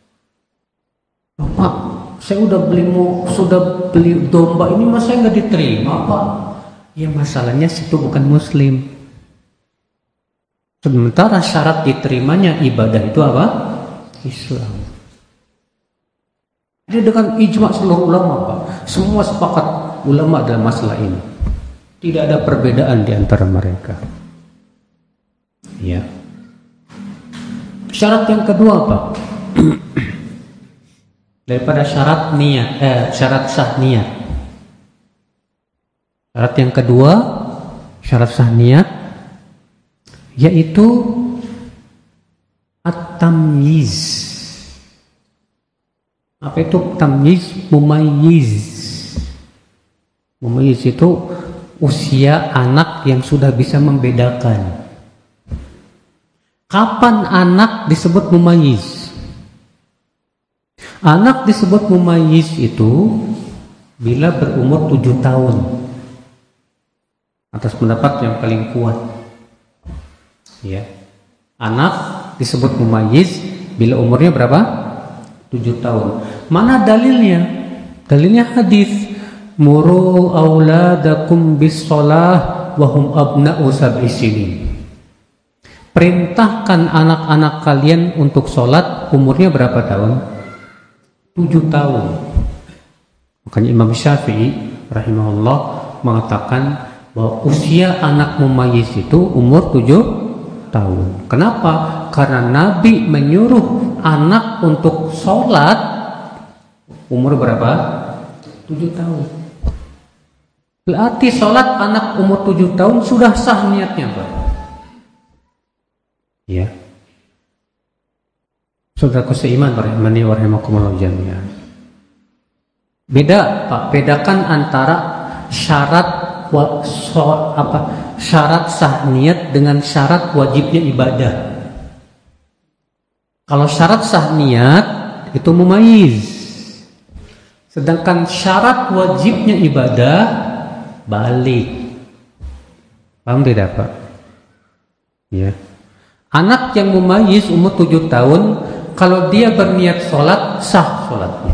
Pak, saya sudah beli domba ini, masa nggak diterima Pak? Ya masalahnya situ bukan Muslim. Sementara syarat diterimanya ibadah itu apa? Islam. Jadi dengan ijma seluruh ulama Pak, semua sepakat ulama dalam masalah ini. Tidak ada perbedaan di antara mereka. Ya. Syarat yang kedua Pak, daripada syarat niat, syarat sah niat. Syarat yang kedua, syarat sah niat, yaitu at-tamyiz. Apa itu tamyiz? Mumayyiz. Mumayyiz itu usia anak yang sudah bisa membedakan. Kapan anak disebut mumayyiz? Anak disebut mumayyiz itu bila berumur 7 tahun. Atas pendapat yang paling kuat. Ya. Anak disebut mumayyiz bila umurnya berapa? 7 tahun. Mana dalilnya? Dalilnya hadis. Muru auladakum bis-shalah wa hum abna'u sab'i sinin. Perintahkan anak-anak kalian untuk sholat, umurnya berapa tahun? 7 tahun. Makanya Imam Syafi'i rahimahullah mengatakan bahwa usia anak mumayyiz itu umur 7 tahun. Kenapa? Karena Nabi menyuruh anak untuk sholat umur berapa? 7 tahun. Berarti sholat anak umur 7 tahun sudah sah niatnya Pak. Ya. Saudaraku seiman rahimani wa rahimakumullah jami'an. Beda Pak, bedakan antara syarat sah niat dengan syarat wajibnya ibadah. Kalau syarat sah niat itu mumayyiz. Sedangkan syarat wajibnya ibadah balik. Paham tidak Pak? Ya. Anak yang mumayyiz umur 7 tahun, kalau dia berniat sholat, sah sholatnya.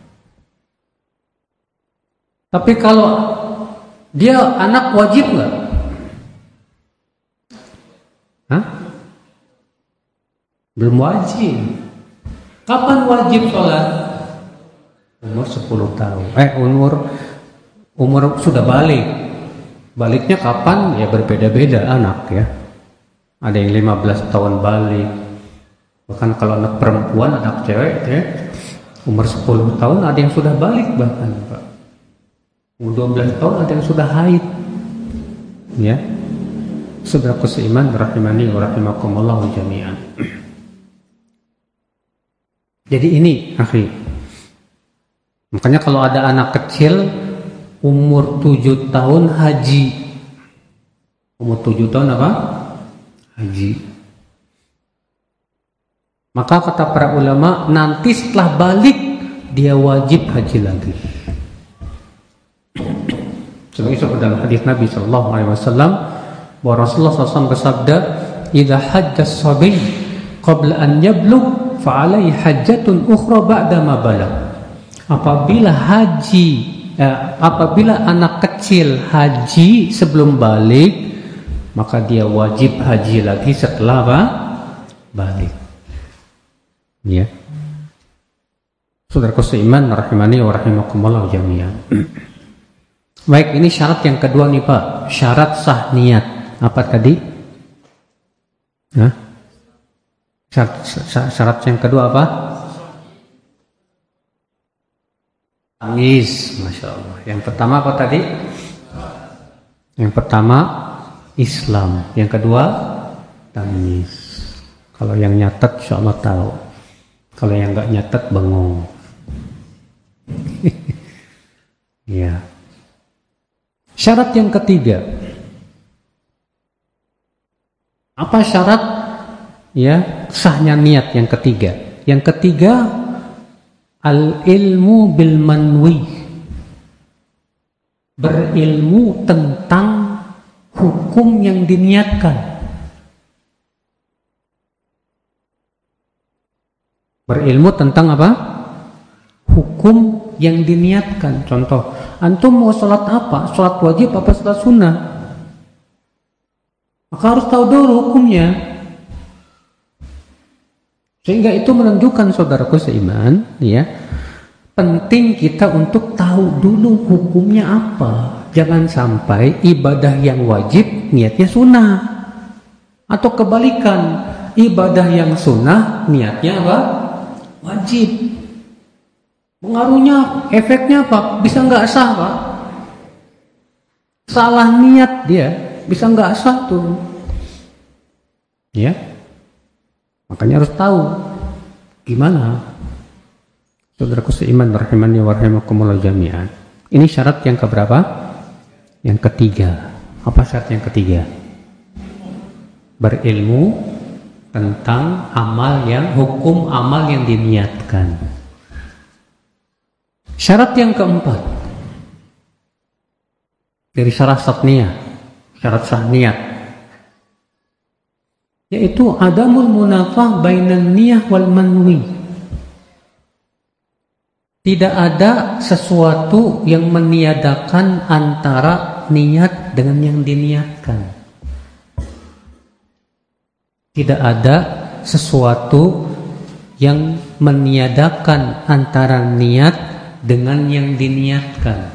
Tapi kalau dia anak wajib nggak? Hah? Belum wajib. Kapan wajib sholat? Umur 10 tahun. Umur sudah balik. Baliknya kapan? Ya berbeda-beda anak ya. Ada yang 15 tahun balik. Bahkan kalau anak perempuan, anak cewek ya, umur 10 tahun ada yang sudah balik bahkan Pak. Umur 12 tahun ada yang sudah haid. Ya. Saudaraku seiman rahimani wa rahimakumullah jami'an. Jadi ini, akhi. Makanya kalau ada anak kecil umur 7 tahun haji. Umur 7 tahun apa? Haji. Maka kata para ulama, nanti setelah balik dia wajib haji lagi. Sebagai dalam hadis Nabi SAW, bahwa Rasulullah SAW bersabda, "Idza hajjas sabi qabla an yablugh fa alaihi hajjatun ukhra ba'da ma balagh." Apabila anak kecil haji sebelum balik, maka dia wajib haji lagi setelah balik. Ya. Saudaraku seiman rahimani wa rahimakumullah jami'an. Baik, ini syarat yang kedua nih Pak, syarat sah niat. Apa tadi? Syarat yang kedua apa? Tamyiz, Masya Allah. Yang pertama apa tadi? Yang pertama Islam. Yang kedua tamyiz. Kalau yang nyatet insya Allah tahu. Kalau yang nggak nyatet bengong. Ya. Syarat yang ketiga. Apa syarat ya sahnya niat yang ketiga? Yang ketiga al-ilmu bil manwi, berilmu tentang hukum yang diniatkan. Berilmu tentang apa? Hukum yang diniatkan. Contoh, antum mau sholat apa? Sholat wajib apa sholat sunnah? Maka harus tahu dulu hukumnya. Sehingga itu menunjukkan saudaraku seiman, ya, penting kita untuk tahu dulu hukumnya apa. Jangan sampai ibadah yang wajib niatnya sunnah, atau kebalikan, ibadah yang sunnah niatnya apa? Wajib. Pengaruhnya, efeknya apa? Bisa nggak sah Pak? Salah niat dia, bisa nggak sah tuh. Ya. Makanya harus tahu gimana. Saudaraku seiman rahimani wa rahimakumullah jami'an. Ini syarat yang keberapa? Yang ketiga. Apa syarat yang ketiga? Berilmu tentang hukum amal yang diniatkan. Syarat yang keempat dari syarat sah niat, yaitu adamul munafah bainan niyah wal manwi. Tidak ada sesuatu yang meniadakan antara niat dengan yang diniatkan. Tidak ada sesuatu yang meniadakan antara niat dengan yang diniatkan.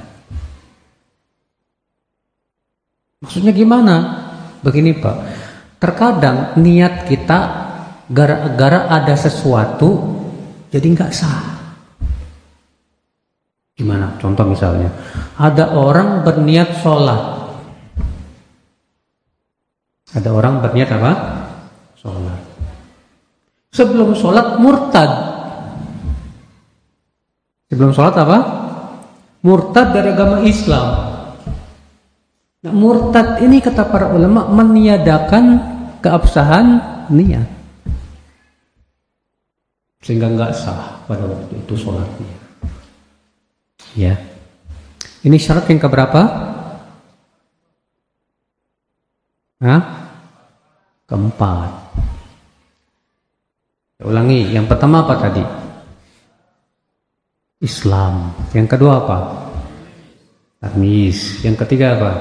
Maksudnya gimana? Begini Pak, terkadang niat kita gara-gara ada sesuatu jadi nggak sah. Gimana? Contoh misalnya, ada orang berniat sholat. Ada orang berniat apa? Sholat. Sebelum sholat murtad. Sebelum sholat apa? Murtad dari agama Islam. Nah, murtad ini kata para ulama meniadakan keabsahan niat, sehingga nggak sah pada waktu itu sholatnya. Ya, ini syarat yang keberapa? Keempat. Saya ulangi, yang pertama apa tadi? Islam. Yang kedua apa? Tamyiz. Yang ketiga apa?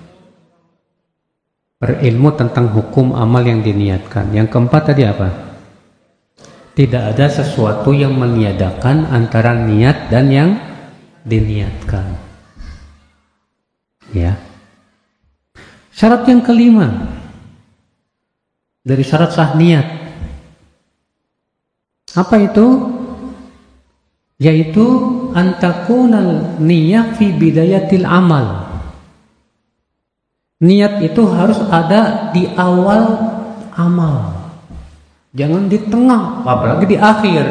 Berilmu tentang hukum amal yang diniatkan. Yang keempat tadi apa? Tidak ada sesuatu yang meniadakan antara niat dan yang diniatkan. Ya. Syarat yang kelima dari syarat sah niat, apa itu? Yaitu antakunal niyah fi bidayatil amal. Niat itu harus ada di awal amal, jangan di tengah, apalagi di akhir.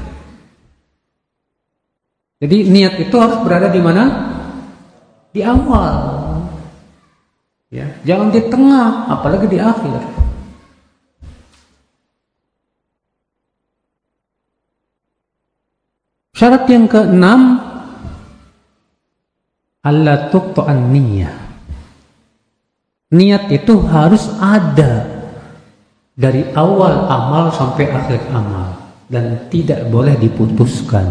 Jadi niat itu harus berada di mana? Di awal, ya, jangan di tengah, apalagi di akhir. Syarat yang keenam, alla tuqta'an niyah. Niat itu harus ada dari awal amal sampai akhir amal dan tidak boleh diputuskan.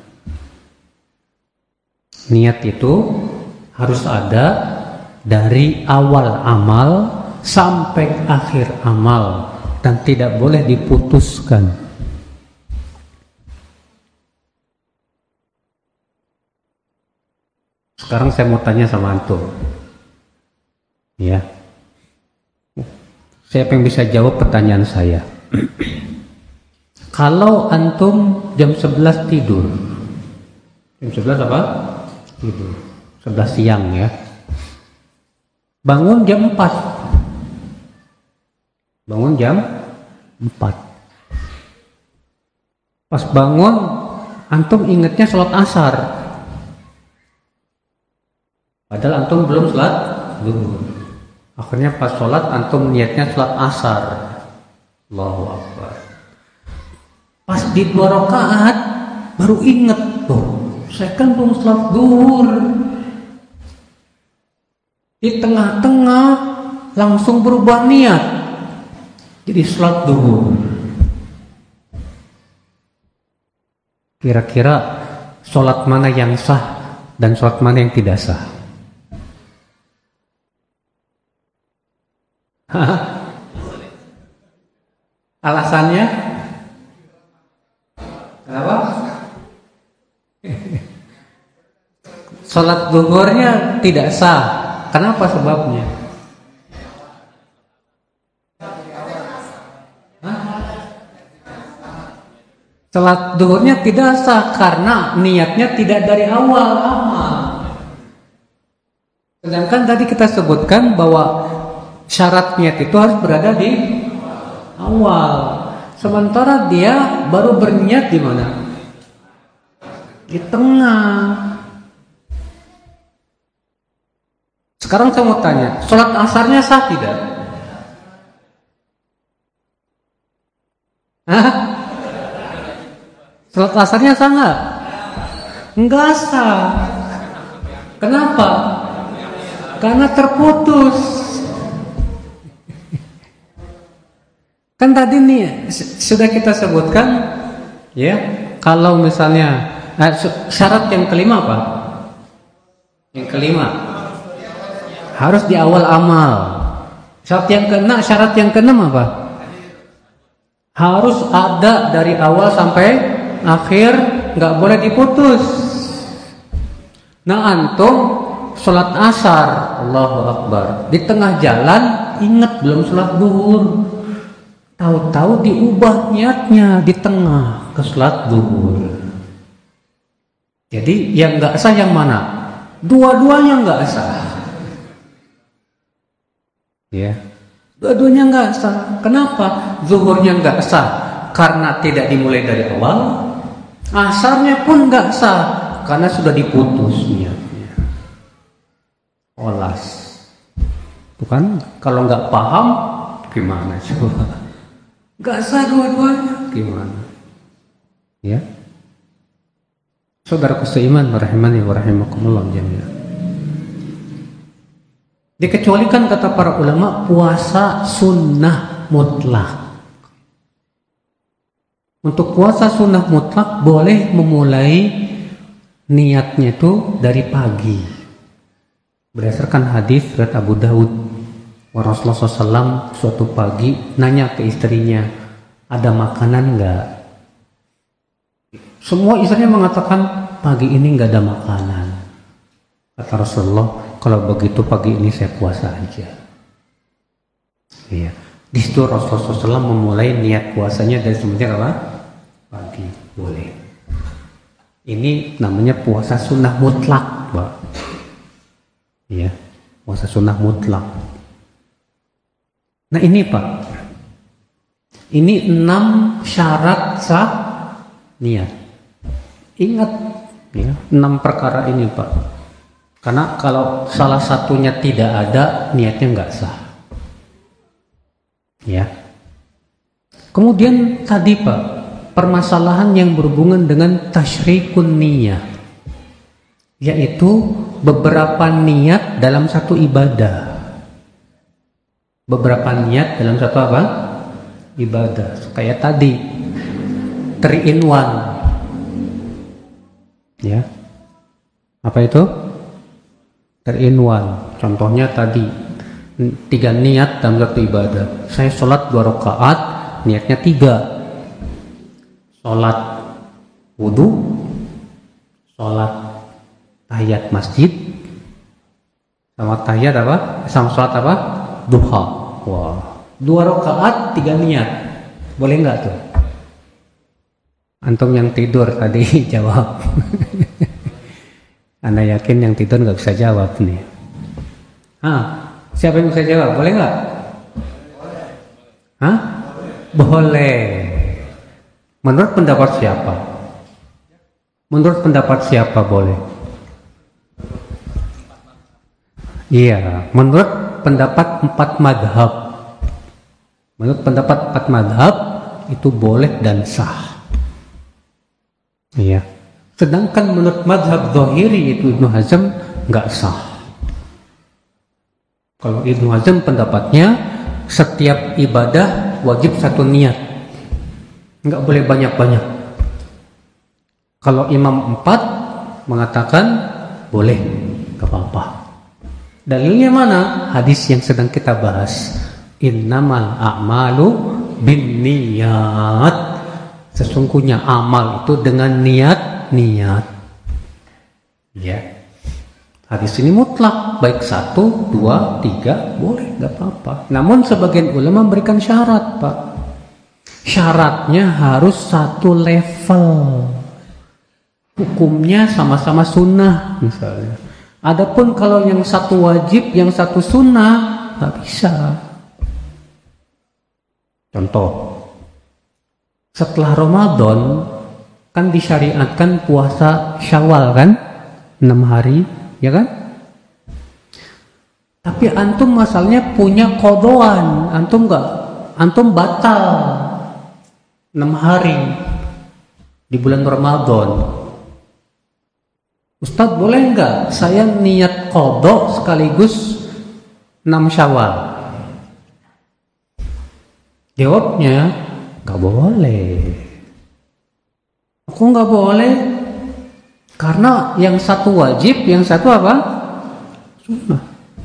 Niat itu harus ada dari awal amal sampai akhir amal dan tidak boleh diputuskan. Sekarang saya mau tanya sama antum. Ya. Siapa yang bisa jawab pertanyaan saya? Kalau antum jam 11 tidur. Jam 11 apa? Tidur. 11 siang ya. Bangun jam 4. Bangun jam 4. Pas bangun, antum ingatnya sholat asar. Padahal antum belum sholat zuhur. Akhirnya pas sholat, antum niatnya sholat asar. Allahu Akbar. Pas di 2 rakaat, baru ingat. Saya kan belum sholat zuhur. Di tengah-tengah, langsung berubah niat. Jadi sholat zuhur. Kira-kira sholat mana yang sah dan sholat mana yang tidak sah? Alasannya? Kenapa? Sholat zuhurnya tidak sah. Kenapa sebabnya? Salat zuhurnya tidak sah karena niatnya tidak dari awal amal. Sedangkan tadi kita sebutkan bahwa syarat niat itu harus berada di awal. Sementara dia baru berniat di mana? Di tengah. Sekarang saya mau tanya, sholat asarnya sah tidak? Hah? Sholat asarnya sah nggak? Nggak sah. Kenapa? Karena terputus. Kan tadi nih sudah kita sebutkan, ya. Kalau misalnya syarat yang kelima apa? Yang kelima harus di awal amal. Syarat yang keenam apa? Harus ada dari awal sampai akhir, nggak boleh diputus. Nah antum sholat asar, Allahu Akbar, di tengah jalan ingat belum sholat zuhur, tahu-tahu diubah niatnya di tengah ke sholat zuhur. Jadi yang nggak sah yang mana? Dua-duanya nggak sah. Ya, dua-duanya nggak sah. Kenapa? Zuhurnya nggak sah karena tidak dimulai dari awal. Asarnya pun nggak sah karena sudah diputus niatnya. Olas. Bukan? Kalau nggak paham gimana coba? Nggak sah dua-duanya gimana? Ya. Saudaraku seiman, rahimani wa rahimakumullah jami'an. Dikecualikan kata para ulama puasa sunnah mutlak. Untuk puasa sunnah mutlak boleh memulai niatnya itu dari pagi. Berdasarkan hadis riwayat Abu Dawud, Rasulullah SAW suatu pagi nanya ke istrinya, ada makanan enggak? Semua istrinya mengatakan pagi ini enggak ada makanan. Kata Rasulullah, kalau begitu pagi ini saya puasa aja. Iya. Di situ Rasulullah SAW memulai niat puasanya dari semenjak apa? Pagi, boleh. Ini namanya puasa sunnah mutlak, Pak. Iya, puasa sunnah mutlak. Nah ini Pak, ini 6 syarat sah niat. Ingat ya, 6 perkara ini Pak. Karena kalau salah satunya tidak ada, niatnya nggak sah. Ya. Kemudian tadi Pak, permasalahan yang berhubungan dengan tasyrikun niyah, yaitu beberapa niat dalam satu ibadah. beberapa niat dalam satu apa? Ibadah. Kayak tadi 3 in 1. Ya. Apa itu? 3 in 1. Contohnya tadi 3 niat dalam satu ibadah. Saya sholat 2 rakaat, niatnya 3. Sholat wudu, sholat tahiyat masjid, sama tahiyat apa? Sama sholat apa? Duha. Wah, 2 rakaat 3 niat. Boleh nggak tuh? Antum yang tidur tadi jawab. Anda yakin yang tidur nggak bisa jawab nih? Siapa yang bisa jawab? Boleh nggak? Boleh. Menurut pendapat siapa? Menurut pendapat siapa boleh? Iya, menurut pendapat 4 madhab. Menurut pendapat 4 madhab itu boleh dan sah. Iya. Sedangkan menurut madhab Zahiri itu Ibnu Hazm nggak sah. Kalau Ibnu Hazm pendapatnya setiap ibadah wajib 1 niat, nggak boleh banyak-banyak. Kalau Imam 4 mengatakan boleh, nggak apa-apa. Dalilnya mana? Hadis yang sedang kita bahas. Innamal a'malu binniyat. Sesungguhnya amal itu dengan niat. Ya. Hadis ini mutlak, baik 1, 2, 3 boleh, nggak apa-apa. Namun sebagian ulama memberikan syarat, Pak. Syaratnya harus 1 level. Hukumnya sama-sama sunnah misalnya. Adapun kalau yang 1 wajib, yang 1 sunnah, nggak bisa. Contoh, setelah Ramadan kan disyariatkan puasa Syawal kan, 6 hari, ya kan? Tapi antum masalahnya punya qadhaan, antum batal 6 hari di bulan Ramadan. Ustadz, boleh nggak saya niat qadha sekaligus 6 Syawal? Jawabnya nggak boleh. Kok nggak boleh? Karena yang 1 wajib, yang 1 apa? Sunnah.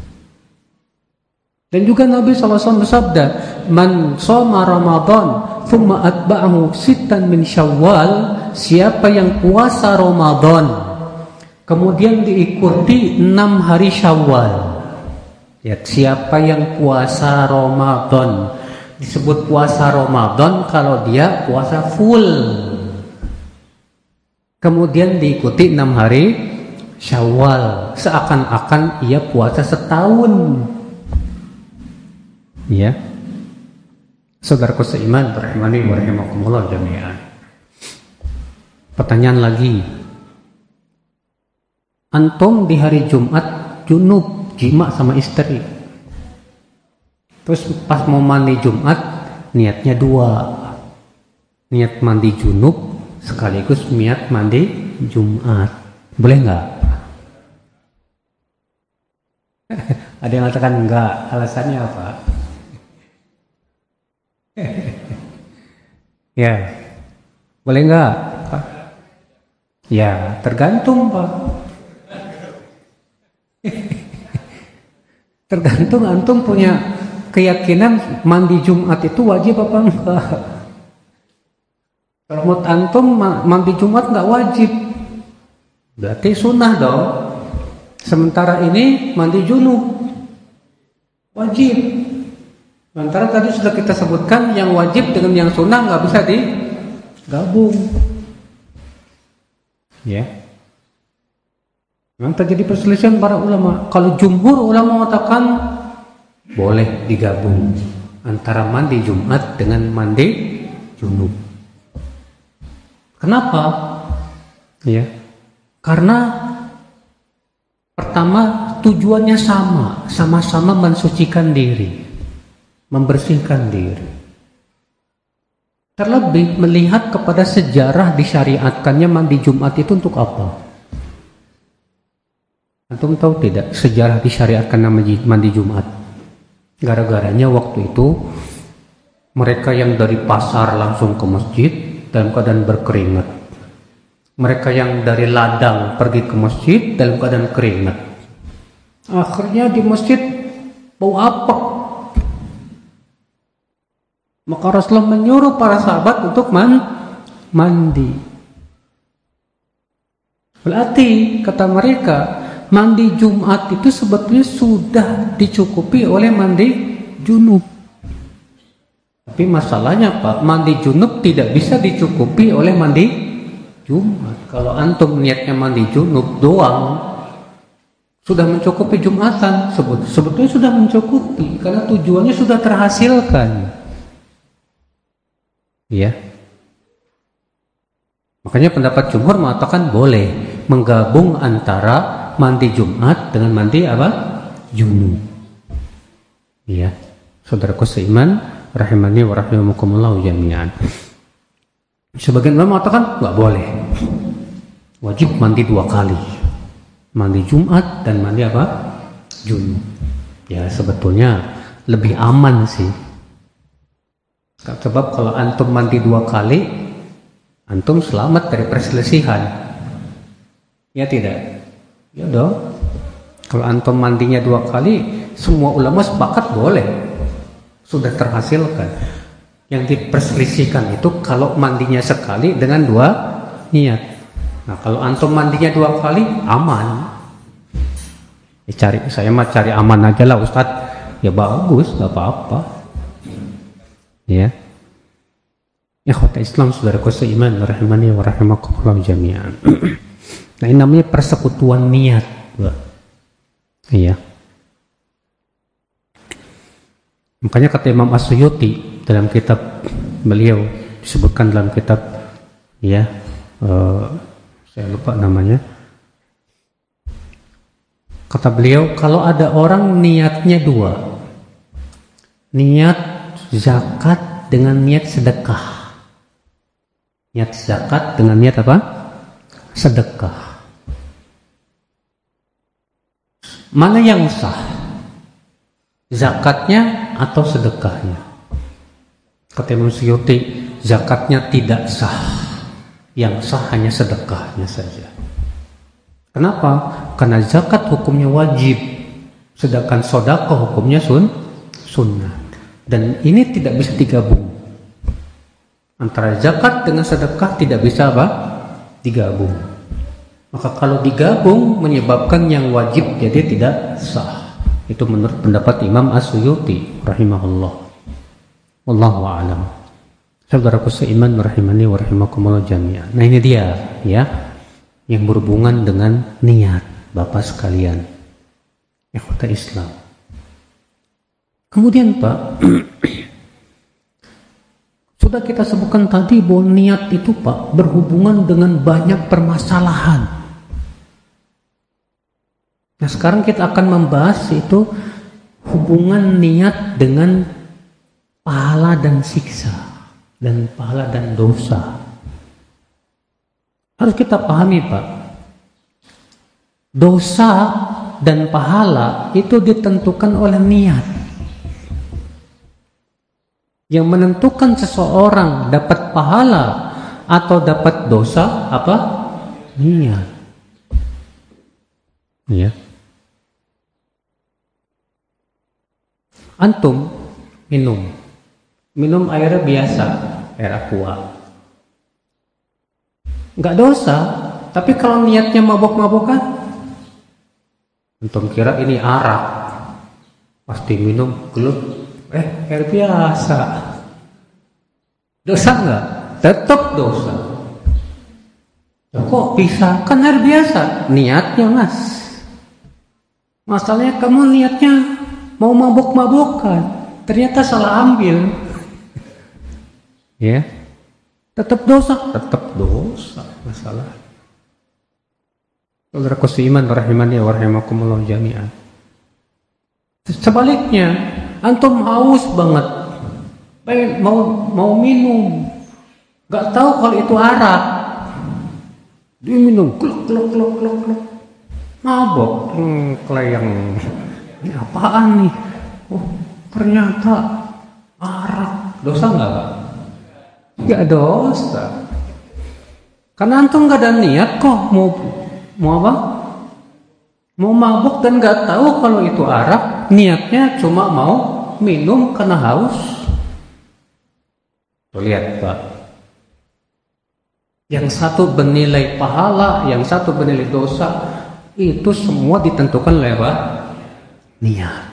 Dan juga Nabi SAW bersabda, man shoma Ramadan thumma atba'ahu 6 min Syawal, siapa yang puasa Ramadan kemudian diikuti 6 hari Syawal. Ya, siapa yang puasa Ramadan, disebut puasa Ramadan kalau dia puasa full, kemudian diikuti 6 hari Syawal, seakan-akan ia puasa setahun. Ya, saudaraku seiman, rahimani wa rahimakumullah jami'an. Pertanyaan lagi, antum di hari Jumat junub, jima sama istri, terus pas mau mandi Jumat niatnya 2, niat mandi junub sekaligus niat mandi Jumat, boleh nggak? Ada yang mengatakan enggak, alasannya apa? Ya, boleh nggak, Pak? Ya, tergantung, Pak. Tergantung antum punya keyakinan mandi Jumat itu wajib apa enggak. Kalau menurut antum mandi Jumat enggak wajib, berarti sunnah dong. Sementara ini mandi junub wajib. Sementara tadi sudah kita sebutkan yang wajib dengan yang sunnah enggak bisa digabung. Ya. Memang terjadi perselisihan para ulama. Kalau jumhur ulama mengatakan boleh digabung antara mandi Jumat dengan mandi junub. Kenapa? Ya, karena pertama tujuannya sama-sama mensucikan diri, membersihkan diri. Terlebih melihat kepada sejarah disyariatkannya mandi Jumat itu untuk apa? Antum tahu tidak sejarah disyariatkan mandi Jumat? Gara-garanya waktu itu mereka yang dari pasar langsung ke masjid dalam keadaan berkeringat. Mereka yang dari ladang pergi ke masjid dalam keadaan keringat. Akhirnya di masjid bau apek. Maka Rasulullah menyuruh para sahabat untuk mandi. Berarti kata mereka, mandi Jumat itu sebetulnya sudah dicukupi oleh mandi junub. Tapi masalahnya Pak, mandi junub tidak bisa dicukupi oleh mandi Jumat. Kalau antum niatnya mandi junub doang, sudah mencukupi Jumatan. Sebetulnya sudah mencukupi karena tujuannya sudah terhasilkan. Ya. Makanya pendapat jumhur mengatakan boleh menggabung antara mandi Jumat dengan mandi apa? Junub. Ya. Saudaraku seiman, rahimani wa rahimakumullah jami'an. Sebagian ulama mengatakan enggak boleh. Wajib mandi 2 kali. Mandi Jumat dan mandi apa? Junub. Ya, sebetulnya lebih aman sih. Sebab kalau antum mandi 2 kali, antum selamat dari perselisihan. Ya tidak? Ya dong. Kalau antum mandinya 2 kali, semua ulama sepakat boleh. Sudah terhasilkan. Yang diperselisihkan itu kalau mandinya sekali dengan 2 niat. Nah, kalau antum mandinya 2 kali, aman. Saya mah cari aman aja lah Ustadz. Ya bagus, gak apa-apa. Ya. Ikhwata Islam, saudaraku seiman, rahimani wa rahimakumullah jami'an. Nah, ini namanya persekutuan niat. Iya. Makanya kata Imam As-Suyuti dalam kitab beliau, disebutkan dalam kitab ya, saya lupa namanya. Kata beliau, kalau ada orang niatnya 2, niat zakat dengan niat sedekah. Niat zakat dengan niat apa? Sedekah. Mana yang sah? Zakatnya atau sedekahnya? Kata Imam Suyuti, zakatnya tidak sah. Yang sah hanya sedekahnya saja. Kenapa? Karena zakat hukumnya wajib, sedangkan sedekah hukumnya sunnah. Dan ini tidak bisa digabung. Antara zakat dengan sedekah tidak bisa apa? Digabung. Maka kalau digabung menyebabkan yang wajib jadi tidak sah. Itu menurut pendapat Imam As-Suyuti rahimahullah. Wallahu a'lam. Saudaraku seiman rahimani wa rahimakumullah jami'an. Nah, ini dia ya, yang berhubungan dengan niat, Bapak sekalian, ikhwata Islam. Kemudian Pak, sudah kita sebutkan tadi bahwa niat itu Pak berhubungan dengan banyak permasalahan. Nah, sekarang kita akan membahas itu hubungan niat dengan pahala dan siksa, dan pahala dan dosa. Harus kita pahami Pak, dosa dan pahala itu ditentukan oleh niat. Yang menentukan seseorang dapat pahala atau dapat dosa apa? Niat. Ya. Antum minum air biasa, air aqua. Enggak dosa, tapi kalau niatnya mabok-mabokan, antum kira ini arak, pasti minum gelut, air biasa. Dosa enggak? Tetap dosa. Ya, kok bisa? Kan air biasa, niatnya Mas. Masalahnya kamu niatnya mau mabok-mabokan, ternyata salah ambil. Ya. Tetap dosa masalah. Saudaraku seiman rahimani wa rahimakumullah jami'an. Sebaliknya, antum haus banget, pengen mau minum, nggak tahu kalau itu arak, dia minum klok, mabok, kelayang, ini apaan nih? Oh, ternyata arak, dosa nggak Pak? Ya dosa. Karena antum nggak ada niat kok mau apa? Mau mabuk dan nggak tahu kalau itu arak, niatnya cuma mau minum karena haus. Tuh lihat Pak. Yang satu bernilai pahala, yang satu bernilai dosa, itu semua ditentukan lewat niat.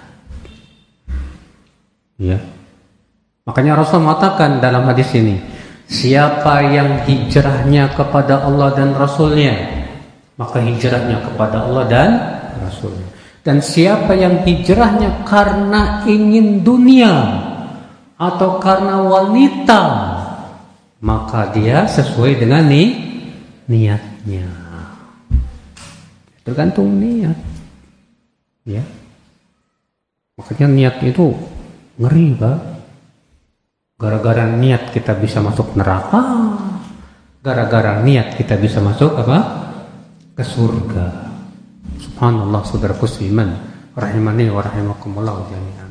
Ya. Makanya Rasul mengatakan dalam hadis ini, siapa yang hijrahnya kepada Allah dan Rasulnya, maka hijrahnya kepada Allah dan Rasulnya. Dan siapa yang hijrahnya karena ingin dunia atau karena wanita, maka dia sesuai dengan niatnya. Tergantung niat. Ya. Makanya niat itu ngeri Pak. Gara-gara niat kita bisa masuk neraka, gara-gara niat kita bisa masuk apa? Ke surga. Subhanallah, saudaraku seiman, rahimani wa rahimakumullah jami'an.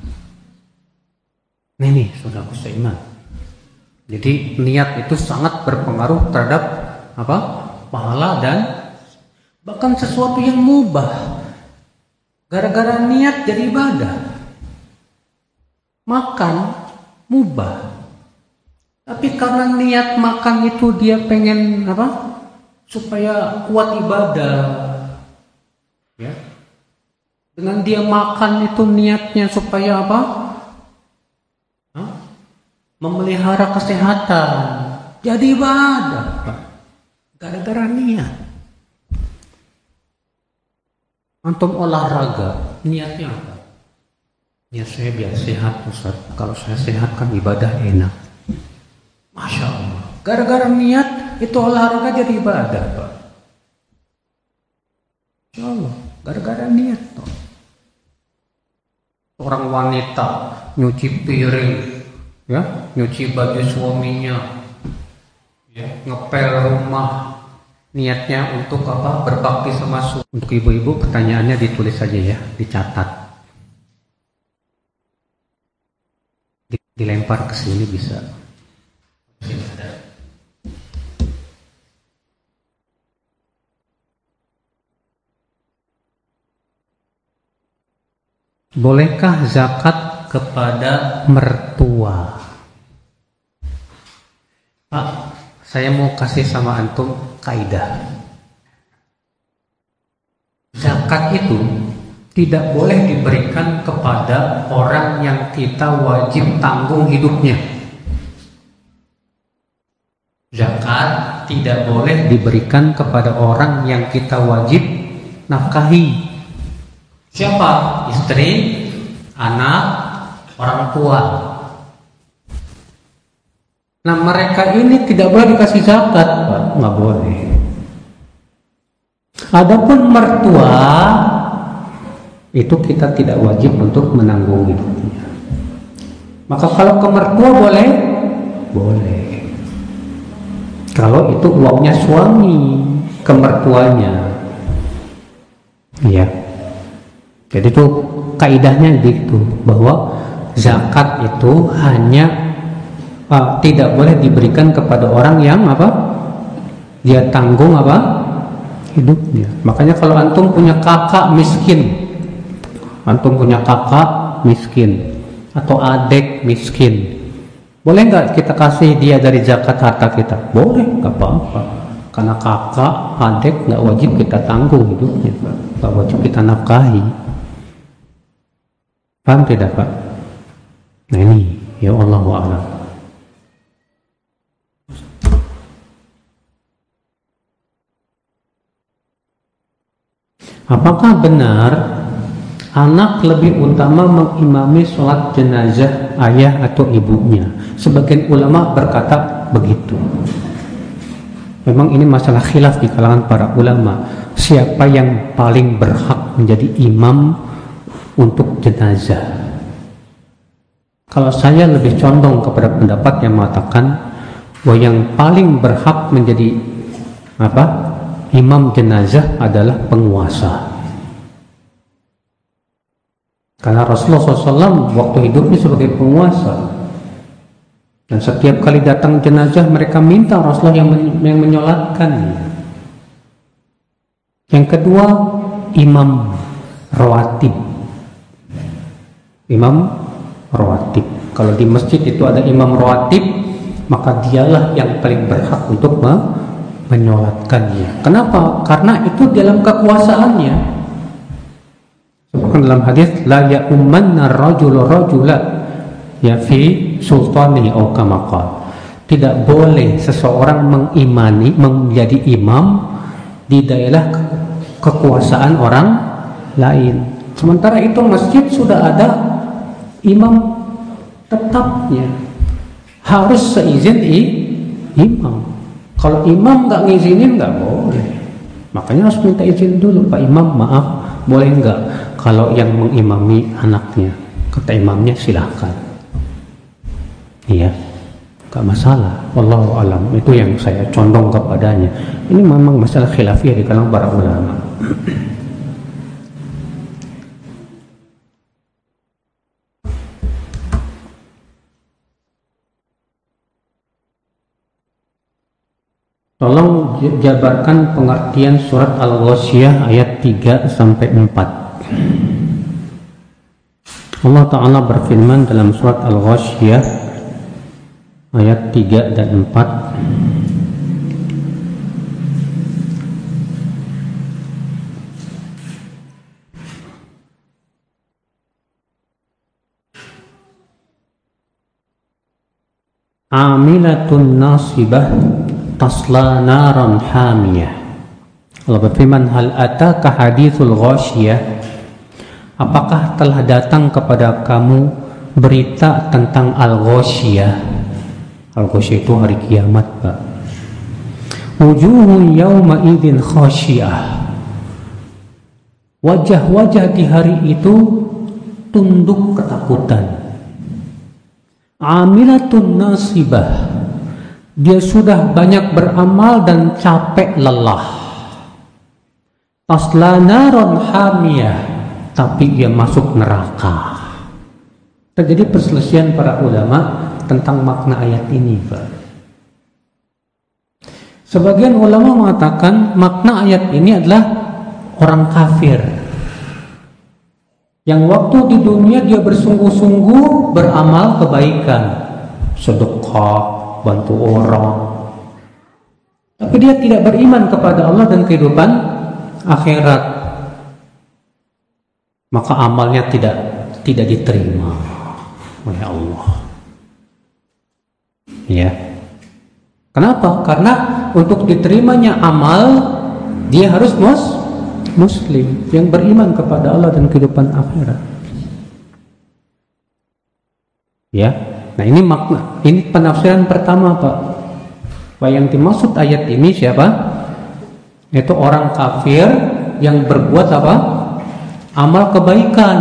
Ini saudaraku seiman. Jadi niat itu sangat berpengaruh terhadap apa? Pahala dan bahkan sesuatu yang mubah. Gara-gara niat jadi ibadah. Makan mubah. Tapi karena niat makan itu dia pengen apa? Supaya kuat ibadah. Ya. Dengan dia makan itu niatnya supaya apa? Memelihara kesehatan. Jadi ibadah, Pak. Gara-gara niat. Antum olahraga, niatnya apa? Niat saya biar sehat, Ustaz. Kalau saya sehat kan ibadah enak. Masya Allah. Gara-gara niat itu olahraga jadi ibadah, Pak. Masya Allah. Gara-gara niat, toh. Orang wanita nyuci piring, ya, nyuci baju suaminya, ya, ngepel rumah, niatnya untuk apa? Berbakti sama suami. Untuk ibu-ibu pertanyaannya ditulis saja ya, dicatat. Dilempar ke sini bisa. Sini ada. Bolehkah zakat kepada mertua? Pak, saya mau kasih sama antum kaidah. Zakat itu tidak boleh diberikan kepada orang yang kita wajib tanggung hidupnya. Zakat tidak boleh diberikan kepada orang yang kita wajib nafkahi. Siapa? Istri, anak, orang tua. Nah, mereka ini tidak boleh dikasih zakat, Pak. Nggak boleh. Adapun mertua, itu kita tidak wajib untuk menanggung hidupnya. Maka kalau ke mertua boleh? Boleh. Kalau itu uangnya suami ke mertuanya. Iya. Jadi itu kaidahnya gitu, bahwa zakat itu hanya tidak boleh diberikan kepada orang yang apa? Dia tanggung apa? Hidupnya. Makanya kalau antum punya kakak miskin, antum punya kakak miskin atau adik miskin, boleh nggak kita kasih dia dari zakat harta kita? Boleh, nggak apa-apa. Karena kakak, adik nggak wajib kita tanggung hidupnya, nggak wajib kita nafkahi. Paham tidak, Pak? Nah ini, ya Allah wa'ala. Apakah benar anak lebih utama mengimami sholat jenazah ayah atau ibunya? Sebagian ulama berkata begitu. Memang ini masalah khilaf di kalangan para ulama. Siapa yang paling berhak menjadi imam untuk jenazah? Kalau saya lebih condong kepada pendapat yang mengatakan bahwa yang paling berhak menjadi imam jenazah adalah penguasa. Karena Rasulullah SAW waktu hidupnya sebagai penguasa, dan setiap kali datang jenazah mereka minta Rasulullah yang menyolatkan. Yang kedua, imam rawatib. Imam rawatib. Kalau di masjid itu ada imam rawatib, maka dialah yang paling berhak untuk menyolatkannya. Kenapa? Karena itu dalam kekuasaannya. Sebutkan dalam hadis, la ya'ummanna rajulu rajula ya fi sultanihi au kama qala. Tidak boleh seseorang mengimani menjadi imam di daerah kekuasaan orang lain. Sementara itu masjid sudah ada imam tetapnya, harus seizin imam. Kalau imam nggak ngizinin nggak boleh, makanya harus minta izin dulu, Pak Imam, maaf boleh nggak kalau yang mengimami anaknya? Kata imamnya silahkan. Iya, gak masalah. Wallahu alam. Itu yang saya condong kepadanya. Ini memang masalah khilafiyah di kalangan para ulama. Tolong jabarkan pengertian surat Al-Ghasyiyah ayat 3 sampai 4. Allah Ta'ala berfirman dalam surat Al-Ghasyiyah ayat 3 dan 4. Amilatun nasibah tasla naran hamiyah. Allah berfirman, hal ataka hadithul ghasyiyah, apakah telah datang kepada kamu berita tentang Al-Ghasyiyah? Al-Ghasyiyah itu hari kiamat, Pak. Wujuhun yawma idzin khasyiyah, wajah-wajah di hari itu tunduk ketakutan. Amilatun nasibah, dia sudah banyak beramal dan capek lelah. Tasla naron hamiyah, tapi ia masuk neraka. Terjadi perselisihan para ulama tentang makna ayat ini, Pak. Sebagian ulama mengatakan makna ayat ini adalah orang kafir yang waktu di dunia dia bersungguh-sungguh beramal kebaikan, sedekah, bantu orang, tapi dia tidak beriman kepada Allah dan kehidupan akhirat, maka amalnya tidak diterima oleh Allah. Ya. Kenapa? Karena untuk diterimanya amal dia harus muslim yang beriman kepada Allah dan kehidupan akhirat. Ya. Nah, ini makna, ini penafsiran pertama, Pak. Yang dimaksud ayat ini siapa? Itu orang kafir yang berbuat apa? Amal kebaikan.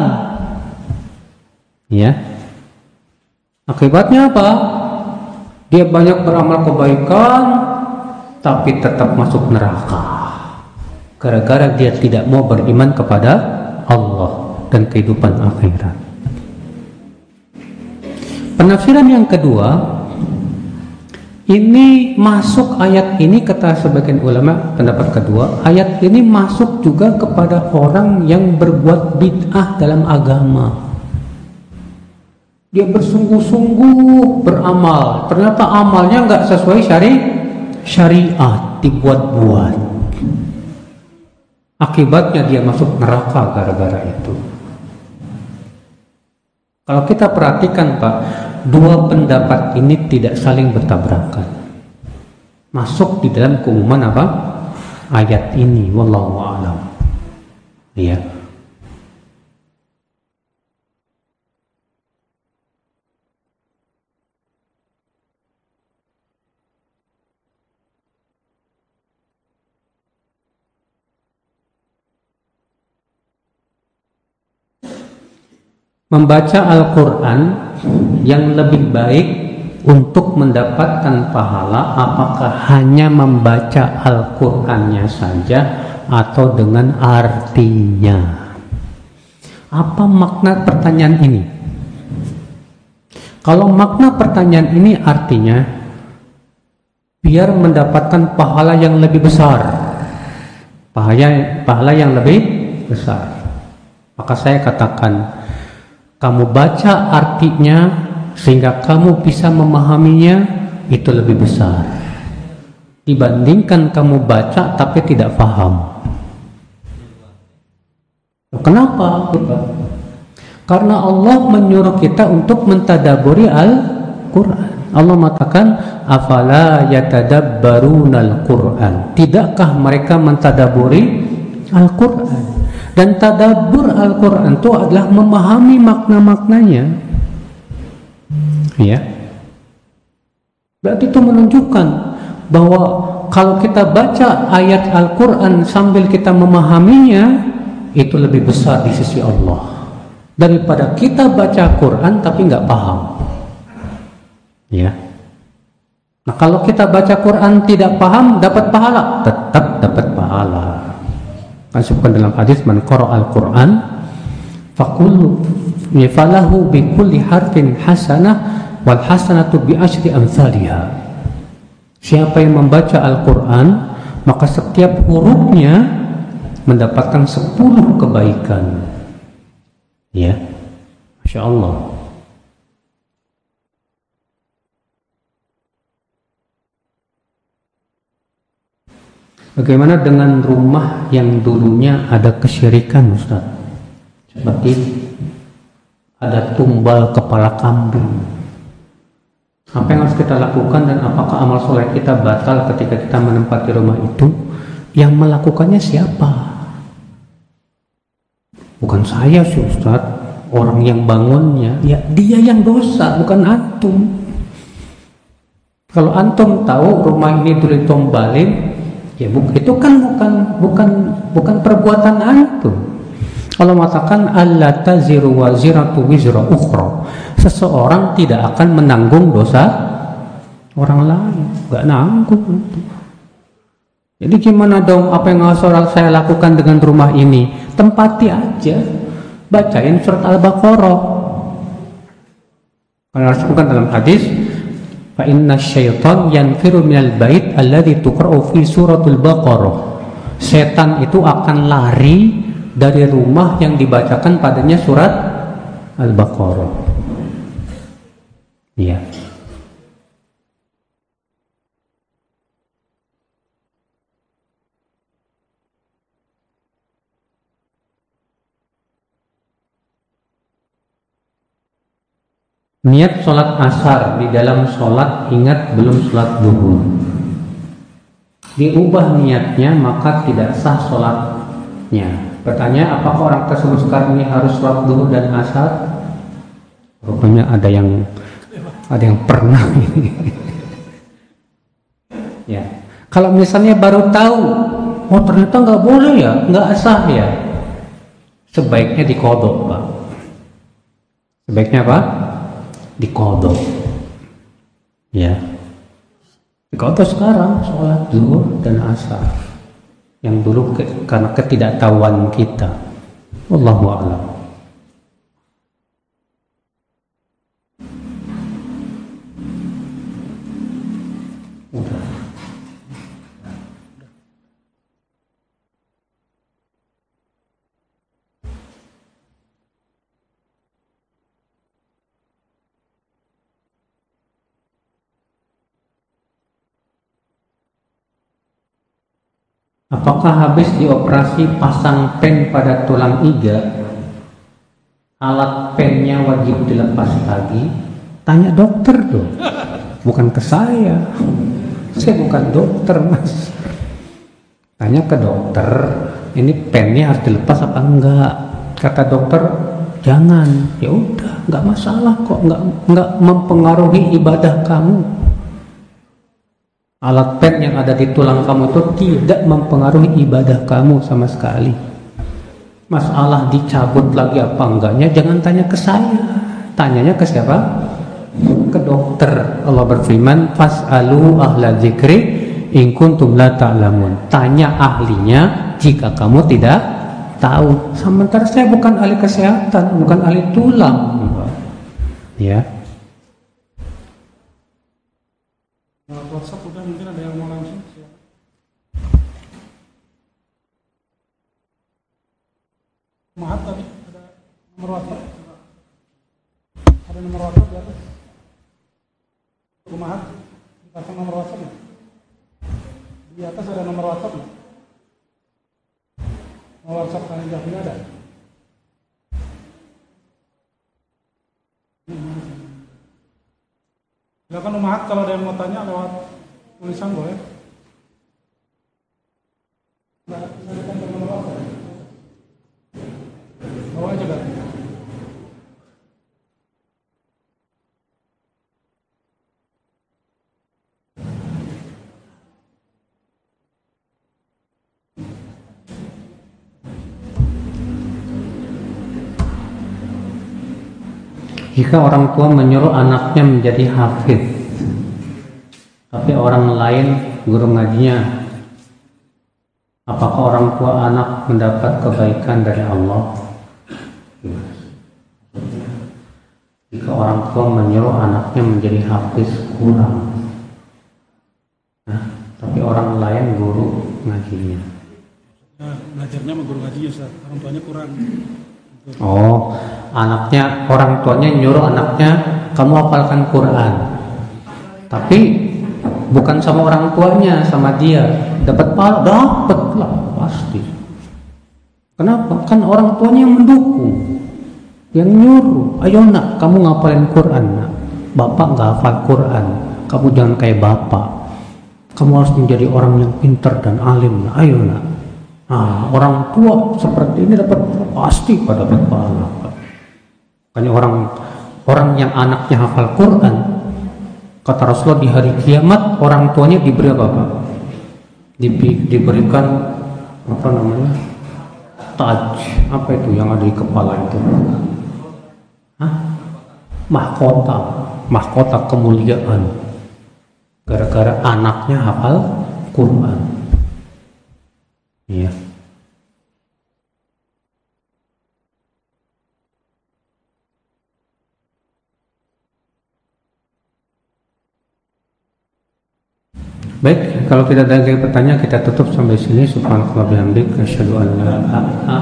Ya. Akibatnya apa? Dia banyak beramal kebaikan tapi tetap masuk neraka. Gara-gara dia tidak mau beriman kepada Allah dan kehidupan akhirat. Penafsiran yang kedua, ini masuk ayat ini, kata sebagian ulama, pendapat kedua, ayat ini masuk juga kepada orang yang berbuat bid'ah dalam agama. Dia bersungguh-sungguh beramal, ternyata amalnya nggak sesuai syariat, dibuat-buat. Akibatnya dia masuk neraka gara-gara itu. Kalau kita perhatikan, Pak, dua pendapat ini tidak saling bertabrakan. Masuk di dalam keumuman apa? Ayat ini, wallahu a'lam. Ya. Membaca Al-Quran yang lebih baik untuk mendapatkan pahala, apakah hanya membaca Al-Qurannya saja atau dengan artinya? Apa makna pertanyaan ini? Kalau makna pertanyaan ini artinya biar mendapatkan pahala yang lebih besar, pahala yang lebih besar, maka saya katakan kamu baca artinya sehingga kamu bisa memahaminya, itu lebih besar dibandingkan kamu baca tapi tidak paham. Kenapa? Karena Allah menyuruh kita untuk mentadaburi Al-Quran. Allah mengatakan, afala yatadabbarunal Quran. Tidakkah mereka mentadaburi Al-Quran? Dan tadabbur Al-Quran itu adalah memahami makna-maknanya. Ya. Berarti itu menunjukkan bahwa kalau kita baca ayat Al-Quran sambil kita memahaminya, itu lebih besar di sisi Allah daripada kita baca Quran tapi nggak paham. Ya. Nah, kalau kita baca Quran tidak paham, dapat pahala? Tetap dapat pahala. Masukkan dalam hadis, man qara'al Quran faqul falahu bi kulli harfin hasanah wal hasanatu bi asyri amsalha. Siapa yang membaca Al-Quran, maka setiap hurufnya mendapatkan 10 kebaikan. Ya, Masya Allah. Bagaimana dengan rumah yang dulunya ada kesyirikan, Ustaz? Seperti ada tumbal kepala kambing. Apa yang harus kita lakukan dan apakah amal soleh kita batal ketika kita menempati rumah itu? Yang melakukannya siapa? Bukan saya sih, Ustaz. Orang yang bangunnya, ya dia yang dosa, bukan antum. Kalau antum tahu rumah ini dulu ditombalin, ya itu kan bukan perbuatan antum. Allah mengatakan alla taziru waziratu wizra ukhra. Seseorang tidak akan menanggung dosa orang lain, enggak nanggung. Jadi gimana dong apa yang harus saya lakukan dengan rumah ini? Tempati aja, bacain surat Al-Baqarah. Karena disebutkan dalam hadis, fa inna syaitan yanfiru minal bait alladzi tuqra'u fi suratul Baqarah. Setan itu akan lari dari rumah yang dibacakan padanya surat Al-Baqarah. Iya. Niat sholat asar di dalam sholat, ingat belum sholat zuhur. Diubah niatnya maka tidak sah sholatnya. Pertanyaan, apakah orang tersebut sekarang ini harus sholat zuhur dan asar? Rupanya ada yang pernah ini. Ya, kalau misalnya baru tahu, oh ternyata nggak boleh ya, nggak sah ya, sebaiknya diqodho, Pak. Sebaiknya apa? Diqodho. Ya, diqodho sekarang sholat zuhur dan asar yang dulu karena ketidaktahuan kita. Wallahu a'lam. Apakah habis dioperasi pasang pen pada tulang iga, alat pennya wajib dilepas lagi? Tanya dokter dong, bukan ke saya. Saya bukan dokter, Mas. Tanya ke dokter, ini pennya harus dilepas apa enggak? Kata dokter, jangan. Ya udah, nggak masalah kok, nggak mempengaruhi ibadah kamu. Alat pen yang ada di tulang kamu itu tidak mempengaruhi ibadah kamu sama sekali. Masalah dicabut lagi apa enggaknya, jangan tanya ke saya. Tanyanya ke siapa? Ke dokter. Allah berfirman, fas'alu ahla dzikri in kuntum la ta'lamun. Tanya ahlinya jika kamu tidak tahu. Sementara saya bukan ahli kesehatan, bukan ahli tulang. Ya. WhatsApp udah, mungkin ada yang mau langsung. Maaf tadi ada nomor WhatsApp. Ada nomor WhatsApp di atas. Maaf, dipasang nomor WhatsApp ya? Di atas ada nomor WhatsApp ya? Nomor WhatsApp kalian Jafri ada? Silakan Umahat kalau ada yang mau tanya lewat tulisan boleh. Nah, bisa ditambah nomor WhatsApp. Bawa aja kan. Jika orang tua menyuruh anaknya menjadi hafidz, tapi orang lain guru ngajinya, apakah orang tua anak mendapat kebaikan dari Allah? Jika orang tua menyuruh anaknya menjadi hafidz kurang, tapi orang lain guru ngajinya. Nah, belajarnya sama guru ngajinya, Ustaz. Orang tuanya kurang. Oh, anaknya, orang tuanya nyuruh anaknya, kamu hafalkan Quran. Tapi bukan sama orang tuanya, sama dia. Dapat pahala, dapat lah pasti. Kenapa? Kan orang tuanya yang mendukung, yang nyuruh. Ayo nak, kamu ngapalin Quran nak. Bapak nggak hafal Quran, kamu jangan kayak bapak. Kamu harus menjadi orang yang pintar dan alim. Ayo nak. Nah, orang tua seperti ini dapat pasti pada dapat pahala. Makanya orang yang anaknya hafal Quran, kata Rasulullah di hari kiamat orang tuanya diberi apa Pak? Diberikan apa namanya? Taj. Apa itu yang ada di kepala itu? Mahkota. Mahkota kemuliaan. Gara-gara anaknya hafal Quran. Iya. Baik, kalau tidak ada lagi pertanyaan kita tutup sampai sini. Subhanallah bihamdika asyhadu an la ilaha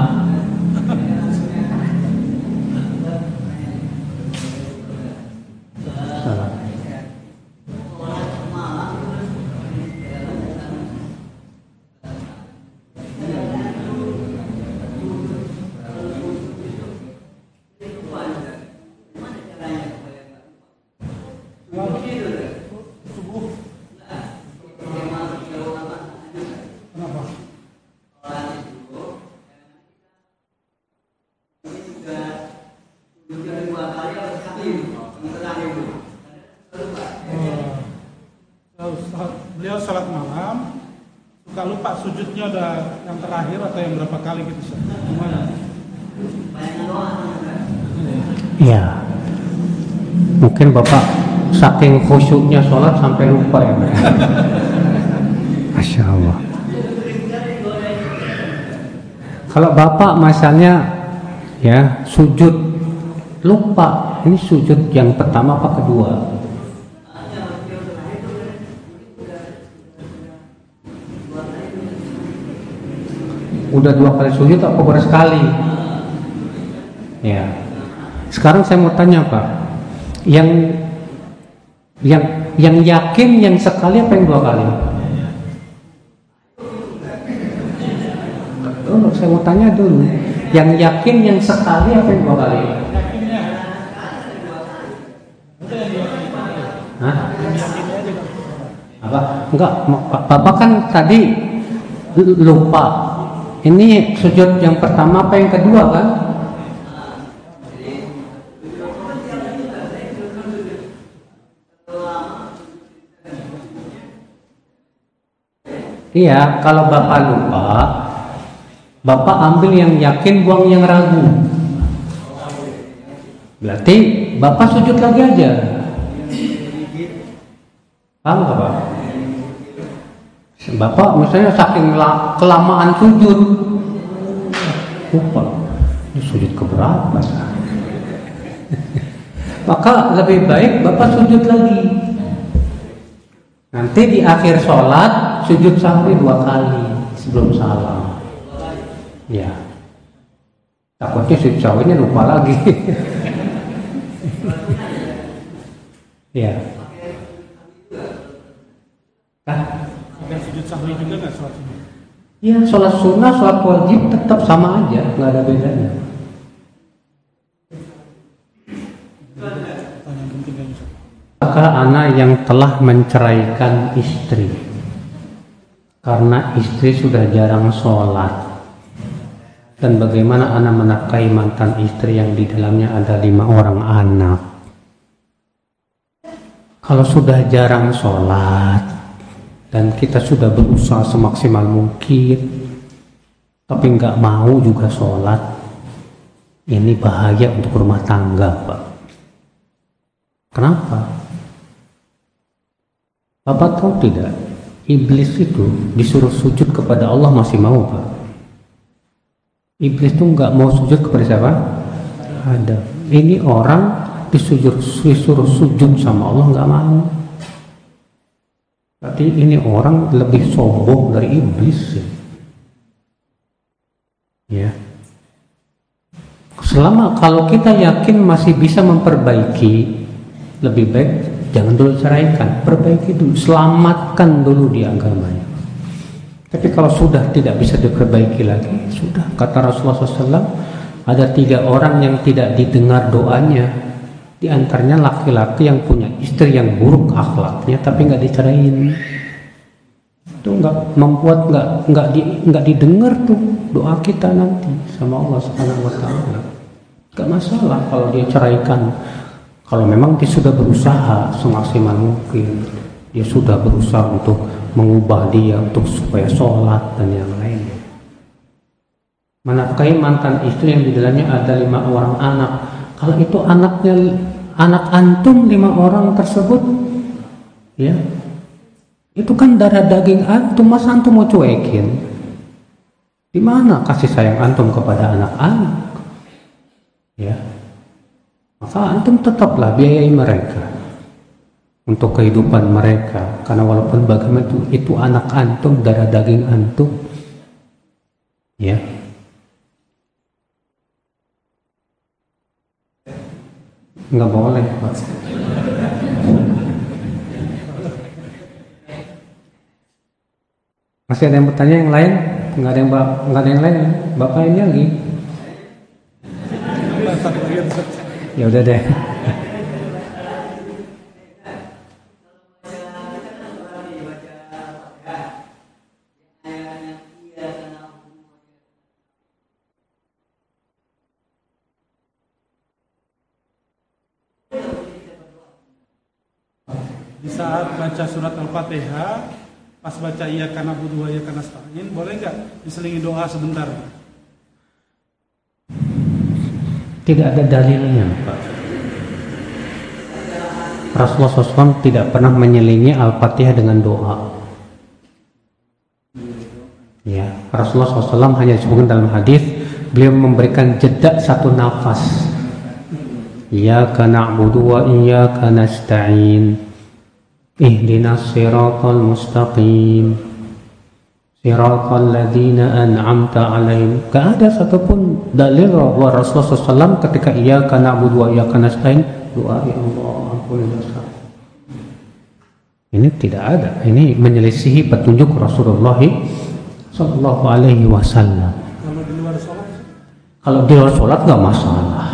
Beliau salat malam suka lupa sujudnya ada yang terakhir atau yang berapa kali gitu, gimana? Iya. Mungkin Bapak saking khusyuknya sholat sampai lupa ya. Masya Allah. Kalau Bapak misalnya ya sujud lupa, ini sujud yang pertama apa kedua? Udah 2 kali sujud atau baru sekali? Ya. Sekarang saya mau tanya Pak, yang yakin yang sekali apa yang 2 kali? Oh, saya mau tanya dulu, yang yakin yang sekali apa yang 2 kali? Hah? Apa? Enggak, Bapak kan tadi lupa. Ini sujud yang pertama apa yang kedua kan? Iya, kalau Bapak lupa, Bapak ambil yang yakin, buang yang ragu. Berarti Bapak sujud lagi aja. Paham gak Pak? Bapak misalnya saking kelamaan sujud, lupa ini sujud keberapa. Maka lebih baik Bapak sujud lagi. Nanti di akhir sholat sujud sahwi 2 kali sebelum salam. Ya. Takutnya sujud sahwinya lupa lagi. Ya. Ada sujud sahwi juga nggak sholat sunnah? Iya, sholat sunnah, sholat wajib tetap sama aja, nggak ada bedanya. Maka anak yang telah menceraikan istri karena istri sudah jarang sholat, dan bagaimana anak menafkahi mantan istri yang di dalamnya ada 5 orang anak. Kalau sudah jarang sholat dan kita sudah berusaha semaksimal mungkin tapi nggak mau juga sholat, ini bahaya untuk rumah tangga, Pak. Kenapa? Bapak tahu tidak, iblis itu disuruh sujud kepada Allah masih mau, Pak. Iblis itu nggak mau sujud kepada siapa? Ada. Ini orang disuruh sujud sama Allah nggak mau. Berarti ini orang lebih sombong dari iblis. Ya. Selama kalau kita yakin masih bisa memperbaiki, lebih baik jangan dulu ceraikan, perbaiki dulu, selamatkan dulu di agamanya. Tapi kalau sudah tidak bisa diperbaiki lagi, sudah, kata Rasulullah SAW, ada 3 orang yang tidak didengar doanya. Di antaranya laki-laki yang punya istri yang buruk akhlaknya tapi nggak diceraiin. Itu nggak membuat nggak didengar tuh doa kita nanti sama Allah Subhanahu Wa Taala. Nggak masalah kalau dia ceraikan. Kalau memang dia sudah berusaha semaksimal mungkin, dia sudah berusaha untuk mengubah dia untuk supaya sholat dan yang lainnya. Menafkahi mantan istri yang di dalamnya ada 5 orang anak. Kalau itu anak antum 5 orang tersebut, ya, itu kan darah daging antum, masa antum mau cuekin? Di mana kasih sayang antum kepada anak-anak? Ya. Maka antum tetaplah biayai mereka untuk kehidupan mereka, karena walaupun bagaimana itu anak antum, darah daging antum, ya. Nggak boleh, Pak. Masih ada yang bertanya yang lain? Nggak ada yang lain. Bapak ini lagi. Ya udah deh. Di saat baca surat Al-Fatihah, pas baca iyyaka na'budu wa iyyaka nasta'in, boleh nggak diselingi doa sebentar? Tidak ada dalilnya, Pak. Rasulullah SAW tidak pernah menyelingi Al-Fatihah dengan doa. Ya, Rasulullah SAW hanya disebutkan dalam hadis, beliau memberikan jeda 1 nafas. Iyyaka na'budu wa iyyaka nasta'in. Ihdinas siratal mustaqim. Siratal ladzina an'amta 'alaihim. Gak ada satupun dalil bahwa Rasulullah SAW ketika iyyaka na'budu wa iyyaka nasta'in doa ya Allah ampuni dosa. Ini tidak ada. Ini menyelisihi petunjuk Rasulullah sallallahu alaihi wasallam. Kalau di luar sholat? Kalau di luar sholat nggak masalah.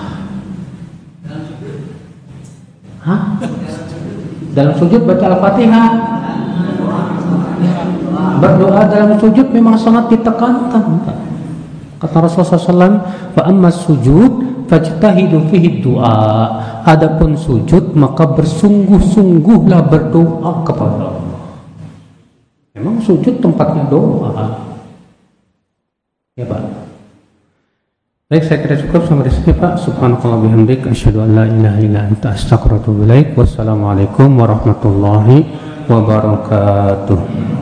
Hah? Dalam sujud baca Al-Fatihah. Berdoa dalam sujud memang sangat ditekankan. Kata Rasulullah SAW, wa amma sujud fajtahidu fihi du'a. Adapun sujud maka bersungguh-sungguhlah berdoa kepada Allah. Memang sujud tempatnya doa. Ya Pak. Baik, saya kira cukup sampai di sini Pak. Subhanakallah bihamdik asyhadu an la ilaha illa anta astaghfiruka wa atubu ilaik. Wassalamualaikum warahmatullahi wabarakatuh.